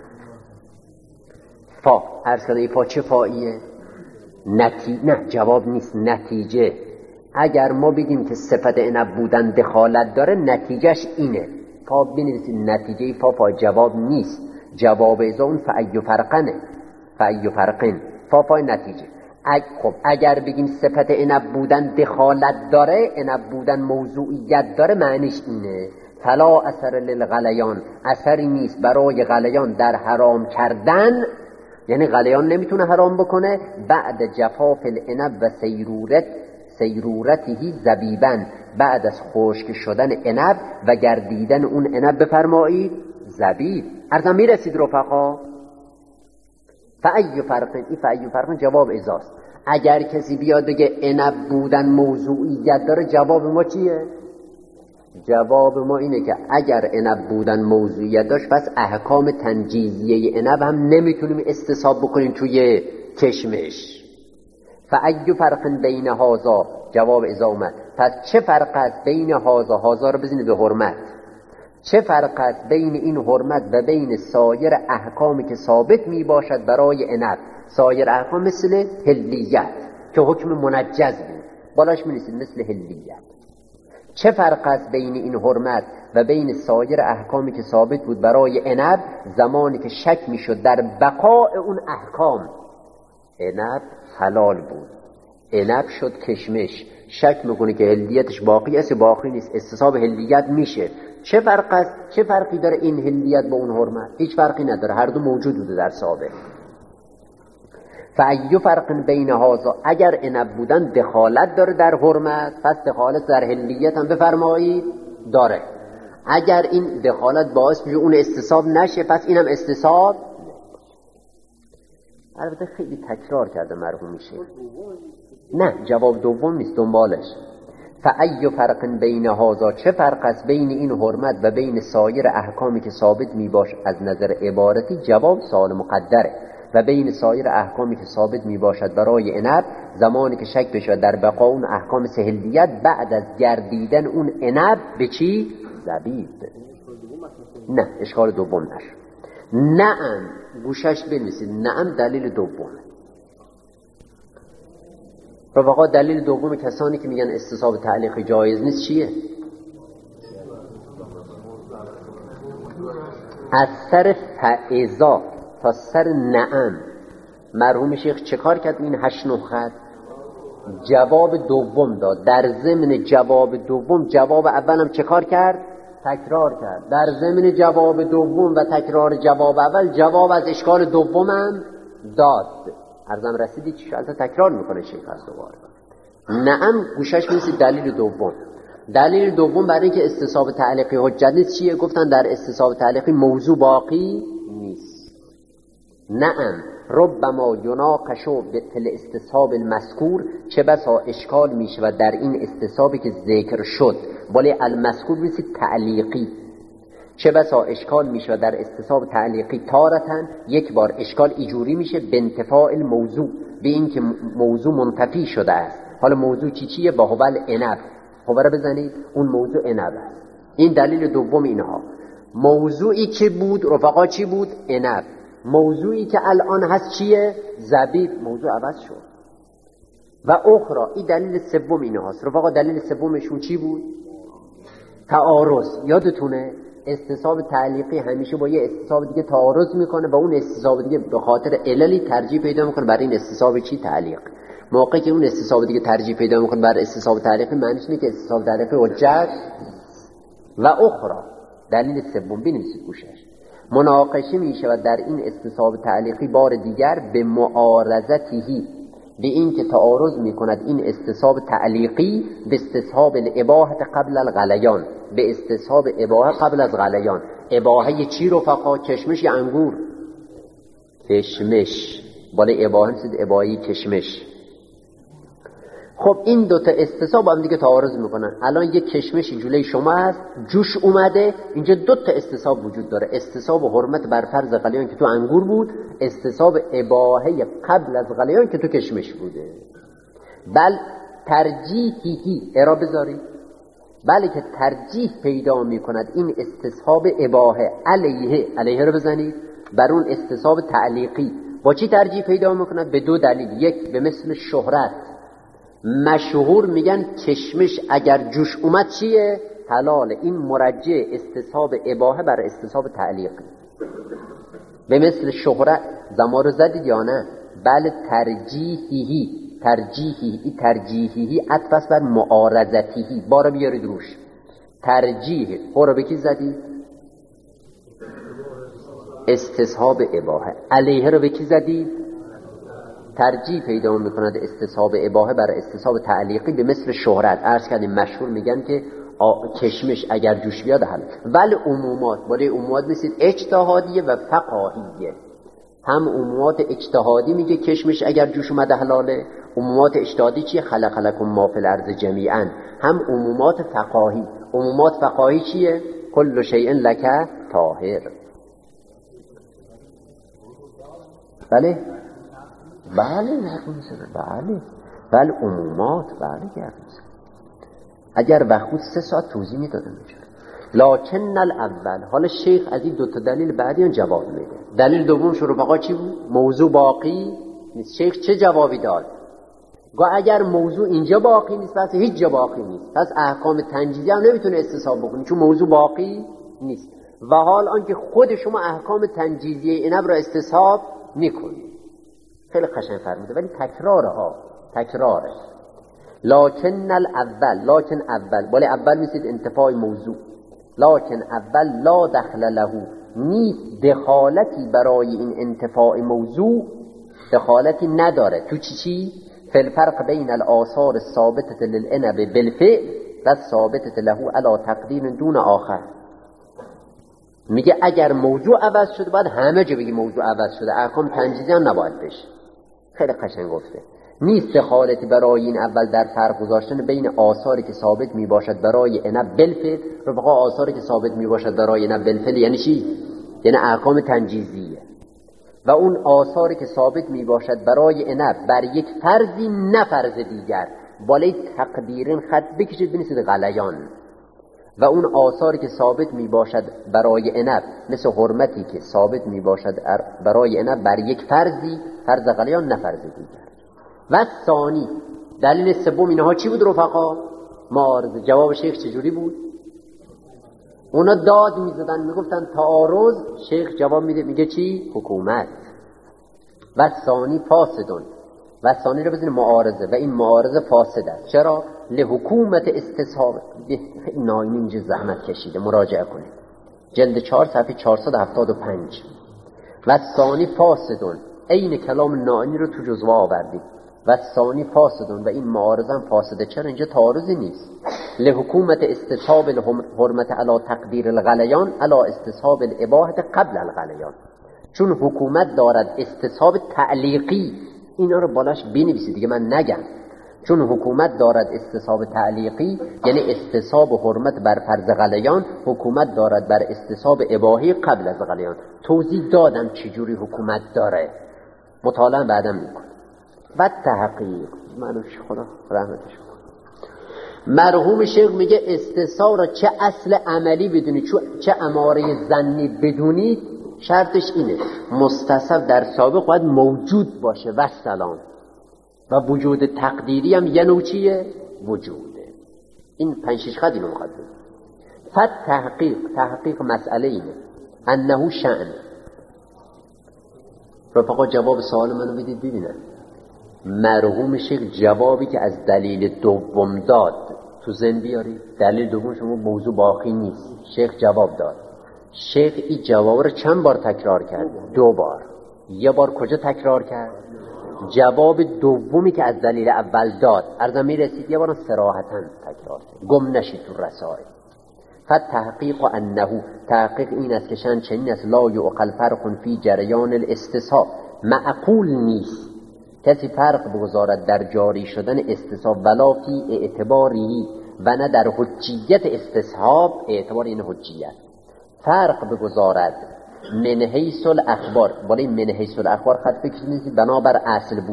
فا عرض کنه، فا چه فاییه؟ نه جواب نیست، نتیجه. اگر ما بگیم که صفت عنب بودن دخالت داره، نتیجهش اینه. فا بنویسید، نتیجه فا جواب نیست، جواب ازا اون فأی فرقنه، فأی فرقن، فای نتیجه. خب اگر بگیم صفت عنب بودن دخالت داره، عنب بودن موضوعیت داره، معنیش اینه فلا اثر للغلیان، اثری نیست برای غلیان در حرام کردن، یعنی غلیان نمیتونه حرام بکنه بعد جفاف العنب و سیرورته زبیبن، بعد از خشک شدن عنب و گردیدن اون عنب بفرمایید زبیب. عرضم میرسید رفقا؟ فأی فرق، این فأی فرق جواب ازاست. اگر کسی بیاد بگه عنب بودن موضوعیت داره، جواب ما چیه؟ جواب ما اینه که اگر عنب بودن موضوعیت داشت، پس احکام تنجیزیه عنب هم نمیتونیم استصحاب بکنیم توی کشمش. فأی فرق بین هازا، جواب ازا اومد. پس چه فرق است بین هازا رو بزنید به حرمت، چه فرق است بین این حرمت و بین سایر احکامی که ثابت می باشد برای عنب؟ سایر احکام مثل حلیت که حکم منجز بود، بالاش می نویسید مثل حلیت. چه فرق است بین این حرمت و بین سایر احکامی که ثابت بود برای عنب؟ زمانی که شک می شد در بقاء اون احکام. عنب حلال بود، عنب شد کشمش، شک میکنه که حلیتش باقی است، باقی نیست، استصحاب حلیت میشه. چه فرق است؟ چه فرقی داره این حلیت با اون حرمت؟ هیچ فرقی نداره، هر دو موجود بوده در سابق. فأی فرق بین هازا، اگر عنب بودن دخالت داره در حرمت، پس دخالت در حلیت هم بفرمایید داره. اگر این دخالت باعث میشه اون استصحاب نشه، پس اینم استصحاب. البته خیلی تکرار کرده مرحوم میشه. نه جواب دوم نیست، دنبالش. فأی فرق بین هازا، چه فرق است بین این حرمت و بین سایر احکامی که ثابت می باش از نظر عبارتی؟ جواب سوال مقدره. و بین سایر احکامی که ثابت می باشد برای عنب، زمانی که شک بشه در بقا اون احکام سهلیت بعد از گردیدن اون عنب به چی؟ زبیب. نه اشکال دوم نشد. نعم، گوشش بنویسید، نعم دلیل دوم. رفقا دلیل دوم کسانی که میگن استصحاب تعلیق جایز نیست چیه؟ از سر فائزا تا سر نعم مرحوم شیخ چه کار کرد؟ این 8 خط جواب دوم داد. در ضمن جواب دوم جواب اولم چه کار کرد؟ تکرار کرد. در ضمن جواب دوم و تکرار جواب اول جواب از اشکال دومم داد. عرضم رسیدی چی شد؟ تکرار میکنه شیخ از دوباره. نعم گوشش میرسید. دلیل دوم، دلیل دوم برای اینکه استصحاب تعلیقی حجت نیست چیه؟ گفتن در استصحاب تعلیقی موضوع باقی نیست. نعم ربما یناقشوا بتل استصحاب المذکور، چه بسا اشکال میشه و در این استصحابی که ذکر شد ولی المذکور میشه تعلیقی، چه بسا اشکال میشه و در استصحاب تعلیقی تارتن یک بار اشکال ایجوری میشه به انتفاع الموضوع، به این که موضوع منتفی شده است. حالا موضوع چیه؟ با هو العنب. خبره بزنید اون موضوع عنب است. این دلیل دوم اینها. موضوعی که بود رفقا چی بود؟ عنب. موضوعی که الان هست چیه؟ زبیب. موضوع عوض شد. و اخرى این دلیل سوم اینهاست رفقا. دلیل سومشون چی بود؟ تعارض. یادتونه استصحاب تعلیقی همیشه با یه استصحاب دیگه تعارض میکنه و اون استصحاب دیگه به خاطر عللی ترجیح پیدا میکنه برای این استصحاب چی؟ تعلیق. موقعی که اون استصحاب دیگه ترجیح پیدا میکنه بر استصحاب تعلیقی، معنیش اینه که استصحاب تعلیقی حجت. و اخرى دلیل سوم بنویسید گوشش، مناقشه میشود در این استصحاب تعلیقی بار دیگر به معارضته، به این که تعارض میکند این استصحاب تعلیقی به استصحاب الاباحه قبل الغلیان، به استصحاب اباحه قبل از غلیان. اباحه چی رفقا؟ کشمش یا انگور؟ کشمش. بالا اباحه نیست، اباحه کشمش. خب این دوتا استصحاب هم دیگه تعارض میکنن. الان یک کشمشی جلوی شما هست، جوش اومده، اینجا دوتا استصحاب وجود داره. استصحاب حرمت بر فرض غلیان که تو انگور بود، استصحاب اباحه قبل از غلیان که تو کشمش بوده. بل ترجیحی ارا بذارید، بله که ترجیح پیدا میکند این استصحاب اباحه علیه رو بزنید بر اون استصحاب تعلیقی. با چی ترجیح پیدا میکند؟ به دو دلیل. یک به مثل شهرت. مشهور میگن کشمش اگر جوش اومد چیه؟ حلاله. این مرجع استصحاب اباحه بر استصحاب تعلیقی. به مثل شهرت. زما رو زدید یا نه؟ بله ترجیحی عطف است بر معارضتی. بارا بیارید روش. ترجیح رو به کی زدید؟ استصحاب اباحه. علیه رو به کی زدید؟ ترجیح پیدا میکند استصحاب اباحه بر استصحاب تعلیقی به مثل شهرت. عرض کردیم مشهور میگن که کشمش اگر جوش بیاد حل. ولی عمومات بالای عمومات نیستید اجتهادیه و فقاهیه. هم عمومات اجتهادی میگه کشمش اگر جوش اومده حلاله. عمومات اجتهادی چیه؟ خلق لکم ما فی الارض جمیعا. هم عمومات فقاهی. عمومات فقاهی چیه؟ کل شیء لک طاهر. بله بله عمومات. بله اگر وقت بود 3 ساعت توضیح میدادم. لکن الاول. حالا شیخ از این دوتا دلیل بعدی جواب میده. دلیل دوم شروع بقا چی بود؟ موضوع باقی نیست. شیخ چه جوابی داد؟ گو اگر موضوع اینجا باقی نیست پس هیچ جا باقی نیست، پس احکام تنجیزی هم نمیتونه استصحاب بکنی چون موضوع باقی نیست. و حال آنکه خود شما احکام تنجیزی عنب را استصحاب میکنید. خیلی قشنگ فرموده ولی تکراره. لکن اول ولی اول میسید انتفاع موضوع. لکن اول لا دخل له، نیست دخالتی برای این انتفاع موضوع، دخالتی نداره تو چی؟ فالفرق بین الآثار الثابتة للعنب بالفعل و ثابتة له على تقدیر دون آخر. میگه اگر موضوع عوض شده باید همه جا بگی موضوع عوض شده، احکام تنجیزی هم نباید بشه. خیلی قشنگ گفته. نیست دخالتی برای این اول در فرق گذاشتن بین آثاری که ثابت می باشد برای عنب بالفعل. رفقا آثاری که ثابت می باشد برای عنب بالفعل یعنی چی؟ یعنی احکام تنجیزیه. و اون آثاری که ثابت می باشد برای عنب بر یک فرضی نه فرض دیگر، بالای تقدیرین خط بکشید بنویسید غلیان. و اون آثاری که ثابت می باشد برای عنب مثل حرمتی که ثابت می باشد برای عنب بر یک فرضی، فرض غلیان نه فرض دیگر. و ثانی دلیل سوم اینها چی بود رفقا؟ معارضه. جواب شیخ چجوری بود؟ اونا داد میزدن میگفتن تعارض، شیخ جواب میده میگه چی؟ حکومت. و ثانی فاسدون. و ثانی رو بزنید معارضه و این معارضه فاسد است. چرا؟ لحکومت استصحاب. ناینی اینجا زحمت کشیده، مراجعه کنید جلد 4 صفحه 475. و ثانی فاسدون، این کلام ناینی رو تو جزوه آوردید. و ثانی فاسدون، و این معارضم فاسده. چرا اینجا تعارضی نیست؟ لحکومت استصحاب الحرمت علی تقدیر الغلیان علی استصحاب الاباحه قبل الغلیان. چون حکومت دارد استصحاب تعلیقی، اینا رو بالاش بنویسید دیگه من نگم. چون حکومت دارد استصحاب تعلیقی یعنی استصحاب حرمت بر فرض غلیان، حکومت دارد بر استصحاب اباحی قبل از غلیان. توضیح دادم چجوری حکومت داره، مطالعه بعدم میکنم. و تحقیق منوش خدا رحمتش کنه. مرحوم شیخ میگه استصحاب را چه اصل عملی بدونید چه اماره ظنی بدونید، شرطش اینه مستصحب در سابق باید موجود باشه و سلام. و وجود تقدیری هم یه نوع چیه؟ وجوده. این 5-6 خط اینو میخواد بگه. تحقیق مسئله اینه انه شأن. رفقا جواب سوال منو بدید ببینن. مرحوم شیخ جوابی که از دلیل دوم داد تو ذهن بیارید. دلیل دوم شما موضوع باقی نیست. شیخ جواب داد. شیخ این جواب رو چند بار تکرار کرد؟ 2 بار. یه بار کجا تکرار کرد؟ جواب دومی که از دلیل اول داد ارزم میرسید یه بار صراحتاً تکرار کرد، گم نشید تو رسائل. فتحقیق انه، تحقیق این است که شأن چنین است لا یعقل فرق فی جریان الاستصحاب، معقول نیست کسی فرق بگذارد در جاری شدن استصحاب ولا فی اعتباری، و نه در حجیت استصحاب. اعتبار این حجیت فرق بگذارد من حیث الاخبار، بالای من حیث الاخبار خط بکشید بنابر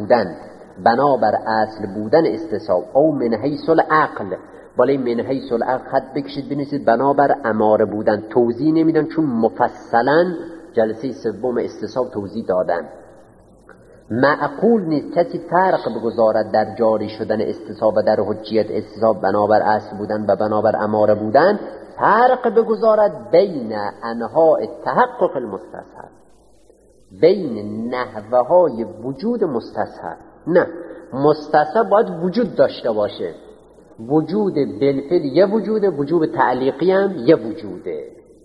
اصل بودن استصحاب، او من حیث العقل، بالای من حیث العقل خط بکشید بنویسید بنابر اماره بودن. توضیح نمیدن چون مفصلا جلسه سوم استصحاب توضیح دادن. معقول نیست کسی فرق بگذارد در جاری شدن استصحاب و در حجیت استصحاب بنابر اصل بودن و بنابر اماره بودن، فرق بگذارد بین انواع تحقق المستصحب، بین نحوه های وجود مستصحب. نه، مستصحب باید وجود داشته باشه. وجود بالفعل یه وجوده، وجود تعلیقی هم یه وجوده.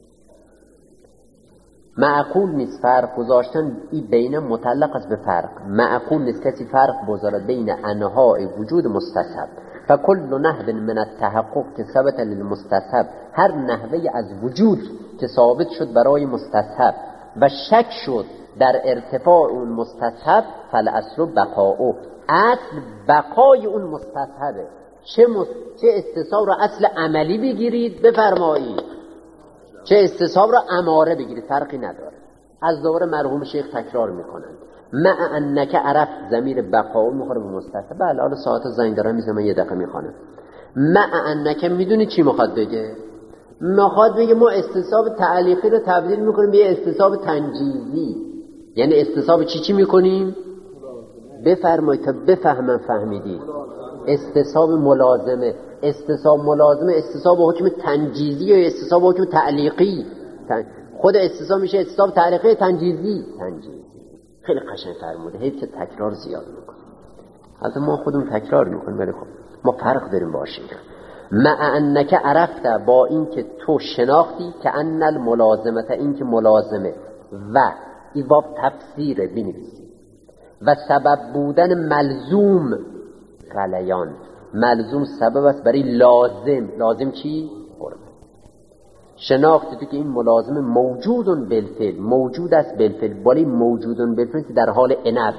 معقول نیست فرق گذاشتن این بین متعلق است به فرق. معقول نیست کسی فرق بگذارد بین انواع وجود مستصحب. فکل نحو من التحقق که ثبت للمستصحب، هر نحوه از وجود که ثابت شد برای مستصحب و شک شد در ارتفاع اون مستصحب، فالاصل بقاؤه، اصل بقای اون مستصحبه. چه استصحاب را اصل عملی بگیرید بفرمایید، چه استصحاب را اماره بگیرید، فرقی نداره. از دوره مرحوم شیخ تکرار میکنند مع انک عرفت، ضمیر بقا میخوره به مستصحب. بله حالا ساعت زنگ دارم میزنم یه دقیقه میخوانم. مع انک میدونی چی میخواد بگه؟ میخواد بگه ما استصحاب تعلیقی رو تبدیل میکنیم به استصحاب تنجیزی. یعنی استصحاب چی میکنیم؟ بفرمایید تا بفهمم فهمیدی. استصحاب ملازمه، استصحاب حکم تنجیزی یا استصحاب حکم تعلیقی. خود استصحاب میشه استصحاب تعلیقی تنجیزی. خیلی قشنگ فرموده، حیف که تکرار زیاد میکنه. البته ما خودمون تکرار میکنیم ولی خب ما فرق داریم با شیخ. مع انک عرفت، با این که تو شناختی که ان الملازمه، این که ملازمه و این باب تفسیره بنویسی، و سبب بودن ملزوم غلیان، ملزوم سبب است برای لازم چی؟ شناختی تو که این ملازم موجودون بالفعل، موجود است بالفعل، ولی موجودون بالفعل در حال عنب،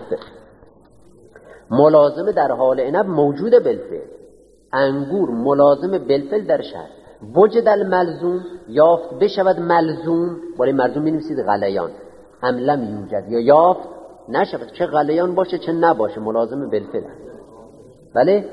ملازم در حال عنب موجوده بالفعل. انگور ملازم بالفعل در شهر. وجد الملزوم، یافت بشود ملزوم، ولی ملزوم بنویسید غلیان. ام لم یوجد، یا یافت نشود، چه غلیان باشه چه نباشه ملازم بالفعل. بله؟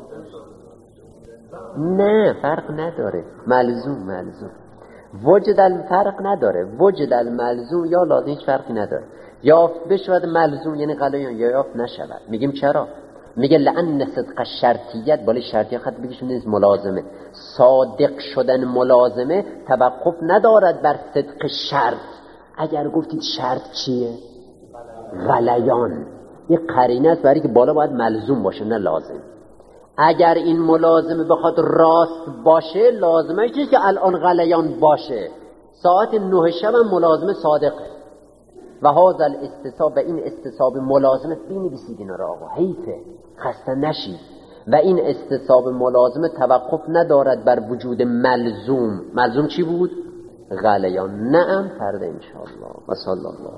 نه فرق نداره. ملزوم وجد الفرق نداره. وجد الملزوم یا لازم هیچ فرقی نداره. یافت بشود ملزوم یعنی غلیان، یا یافت نشود. میگیم چرا؟ میگه لأن صدق شرطیت، بالا شرطیت خط بگیشون نیست ملازمه. صادق شدن ملازمه توقف ندارد بر صدق شرط. اگر گفتید شرط چیه؟ غلیان. یه قرینه است برای که بالا باید ملزوم باشه نه لازم. اگر این ملازمه بخواد راست باشه لازمه که الان غلیان باشه. ساعت 9 شب هم ملازمه صادقه. و هذا الاستصاب، و این استصاب ملازمه بنویسید اینا را آقا، حیفه خسته نشید. و این استصاب ملازمه توقف ندارد بر وجود ملزوم. ملزوم چی بود؟ غلیان. نعم فرده انشاءالله. و صلی الله.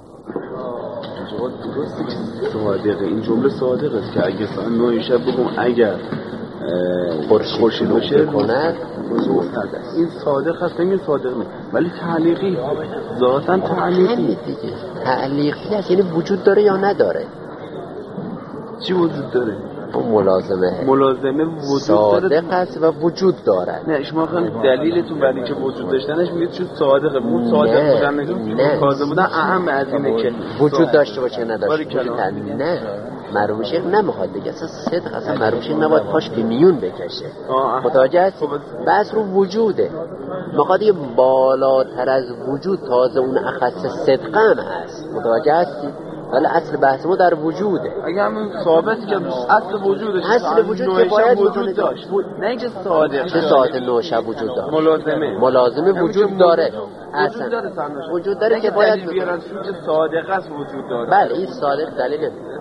صادقه، این جمله صادقه است که اگه ساعت 9 شب بگم اگر خورشید باشه کند این صادق هست، این صادق نیست. ولی تعلیقی ذاتاً تعلیقی دیگه تعلیقی هست، یعنی وجود داره یا نداره؟ چی وجود داره؟ اون ملازمه وجود صادق داره هست و وجود دارد. نه شما خیلی دلیلتون برای اینکه وجود داشتنش میگید چون صادقه. اون صادق بودن نگید کاذب بودن اهم از اینه که وجود داشته باشه نداشته باشه. نه مرحوم شیخ نمیخواد بگه اصلا صدق، اصلا مرحوم شیخ نباید پاش به میون بکشه. متوجه هستی؟ بس رو وجوده، میخواد یه بالاتر از وجود، تازه اون اخص صدق هم هست. متوجه هستی؟ ولی اصل بحث ما در وجوده. اگه همون ثابت که اصل وجودش اصل وجود که باید وجود داشت، نه اینکه صادق. چه ساعت 9 شب وجود داره؟ ملازمه وجود داره. اصلا وجود داره که باید بیارن چون که صادق است وجود داره. بله این صادق دلیل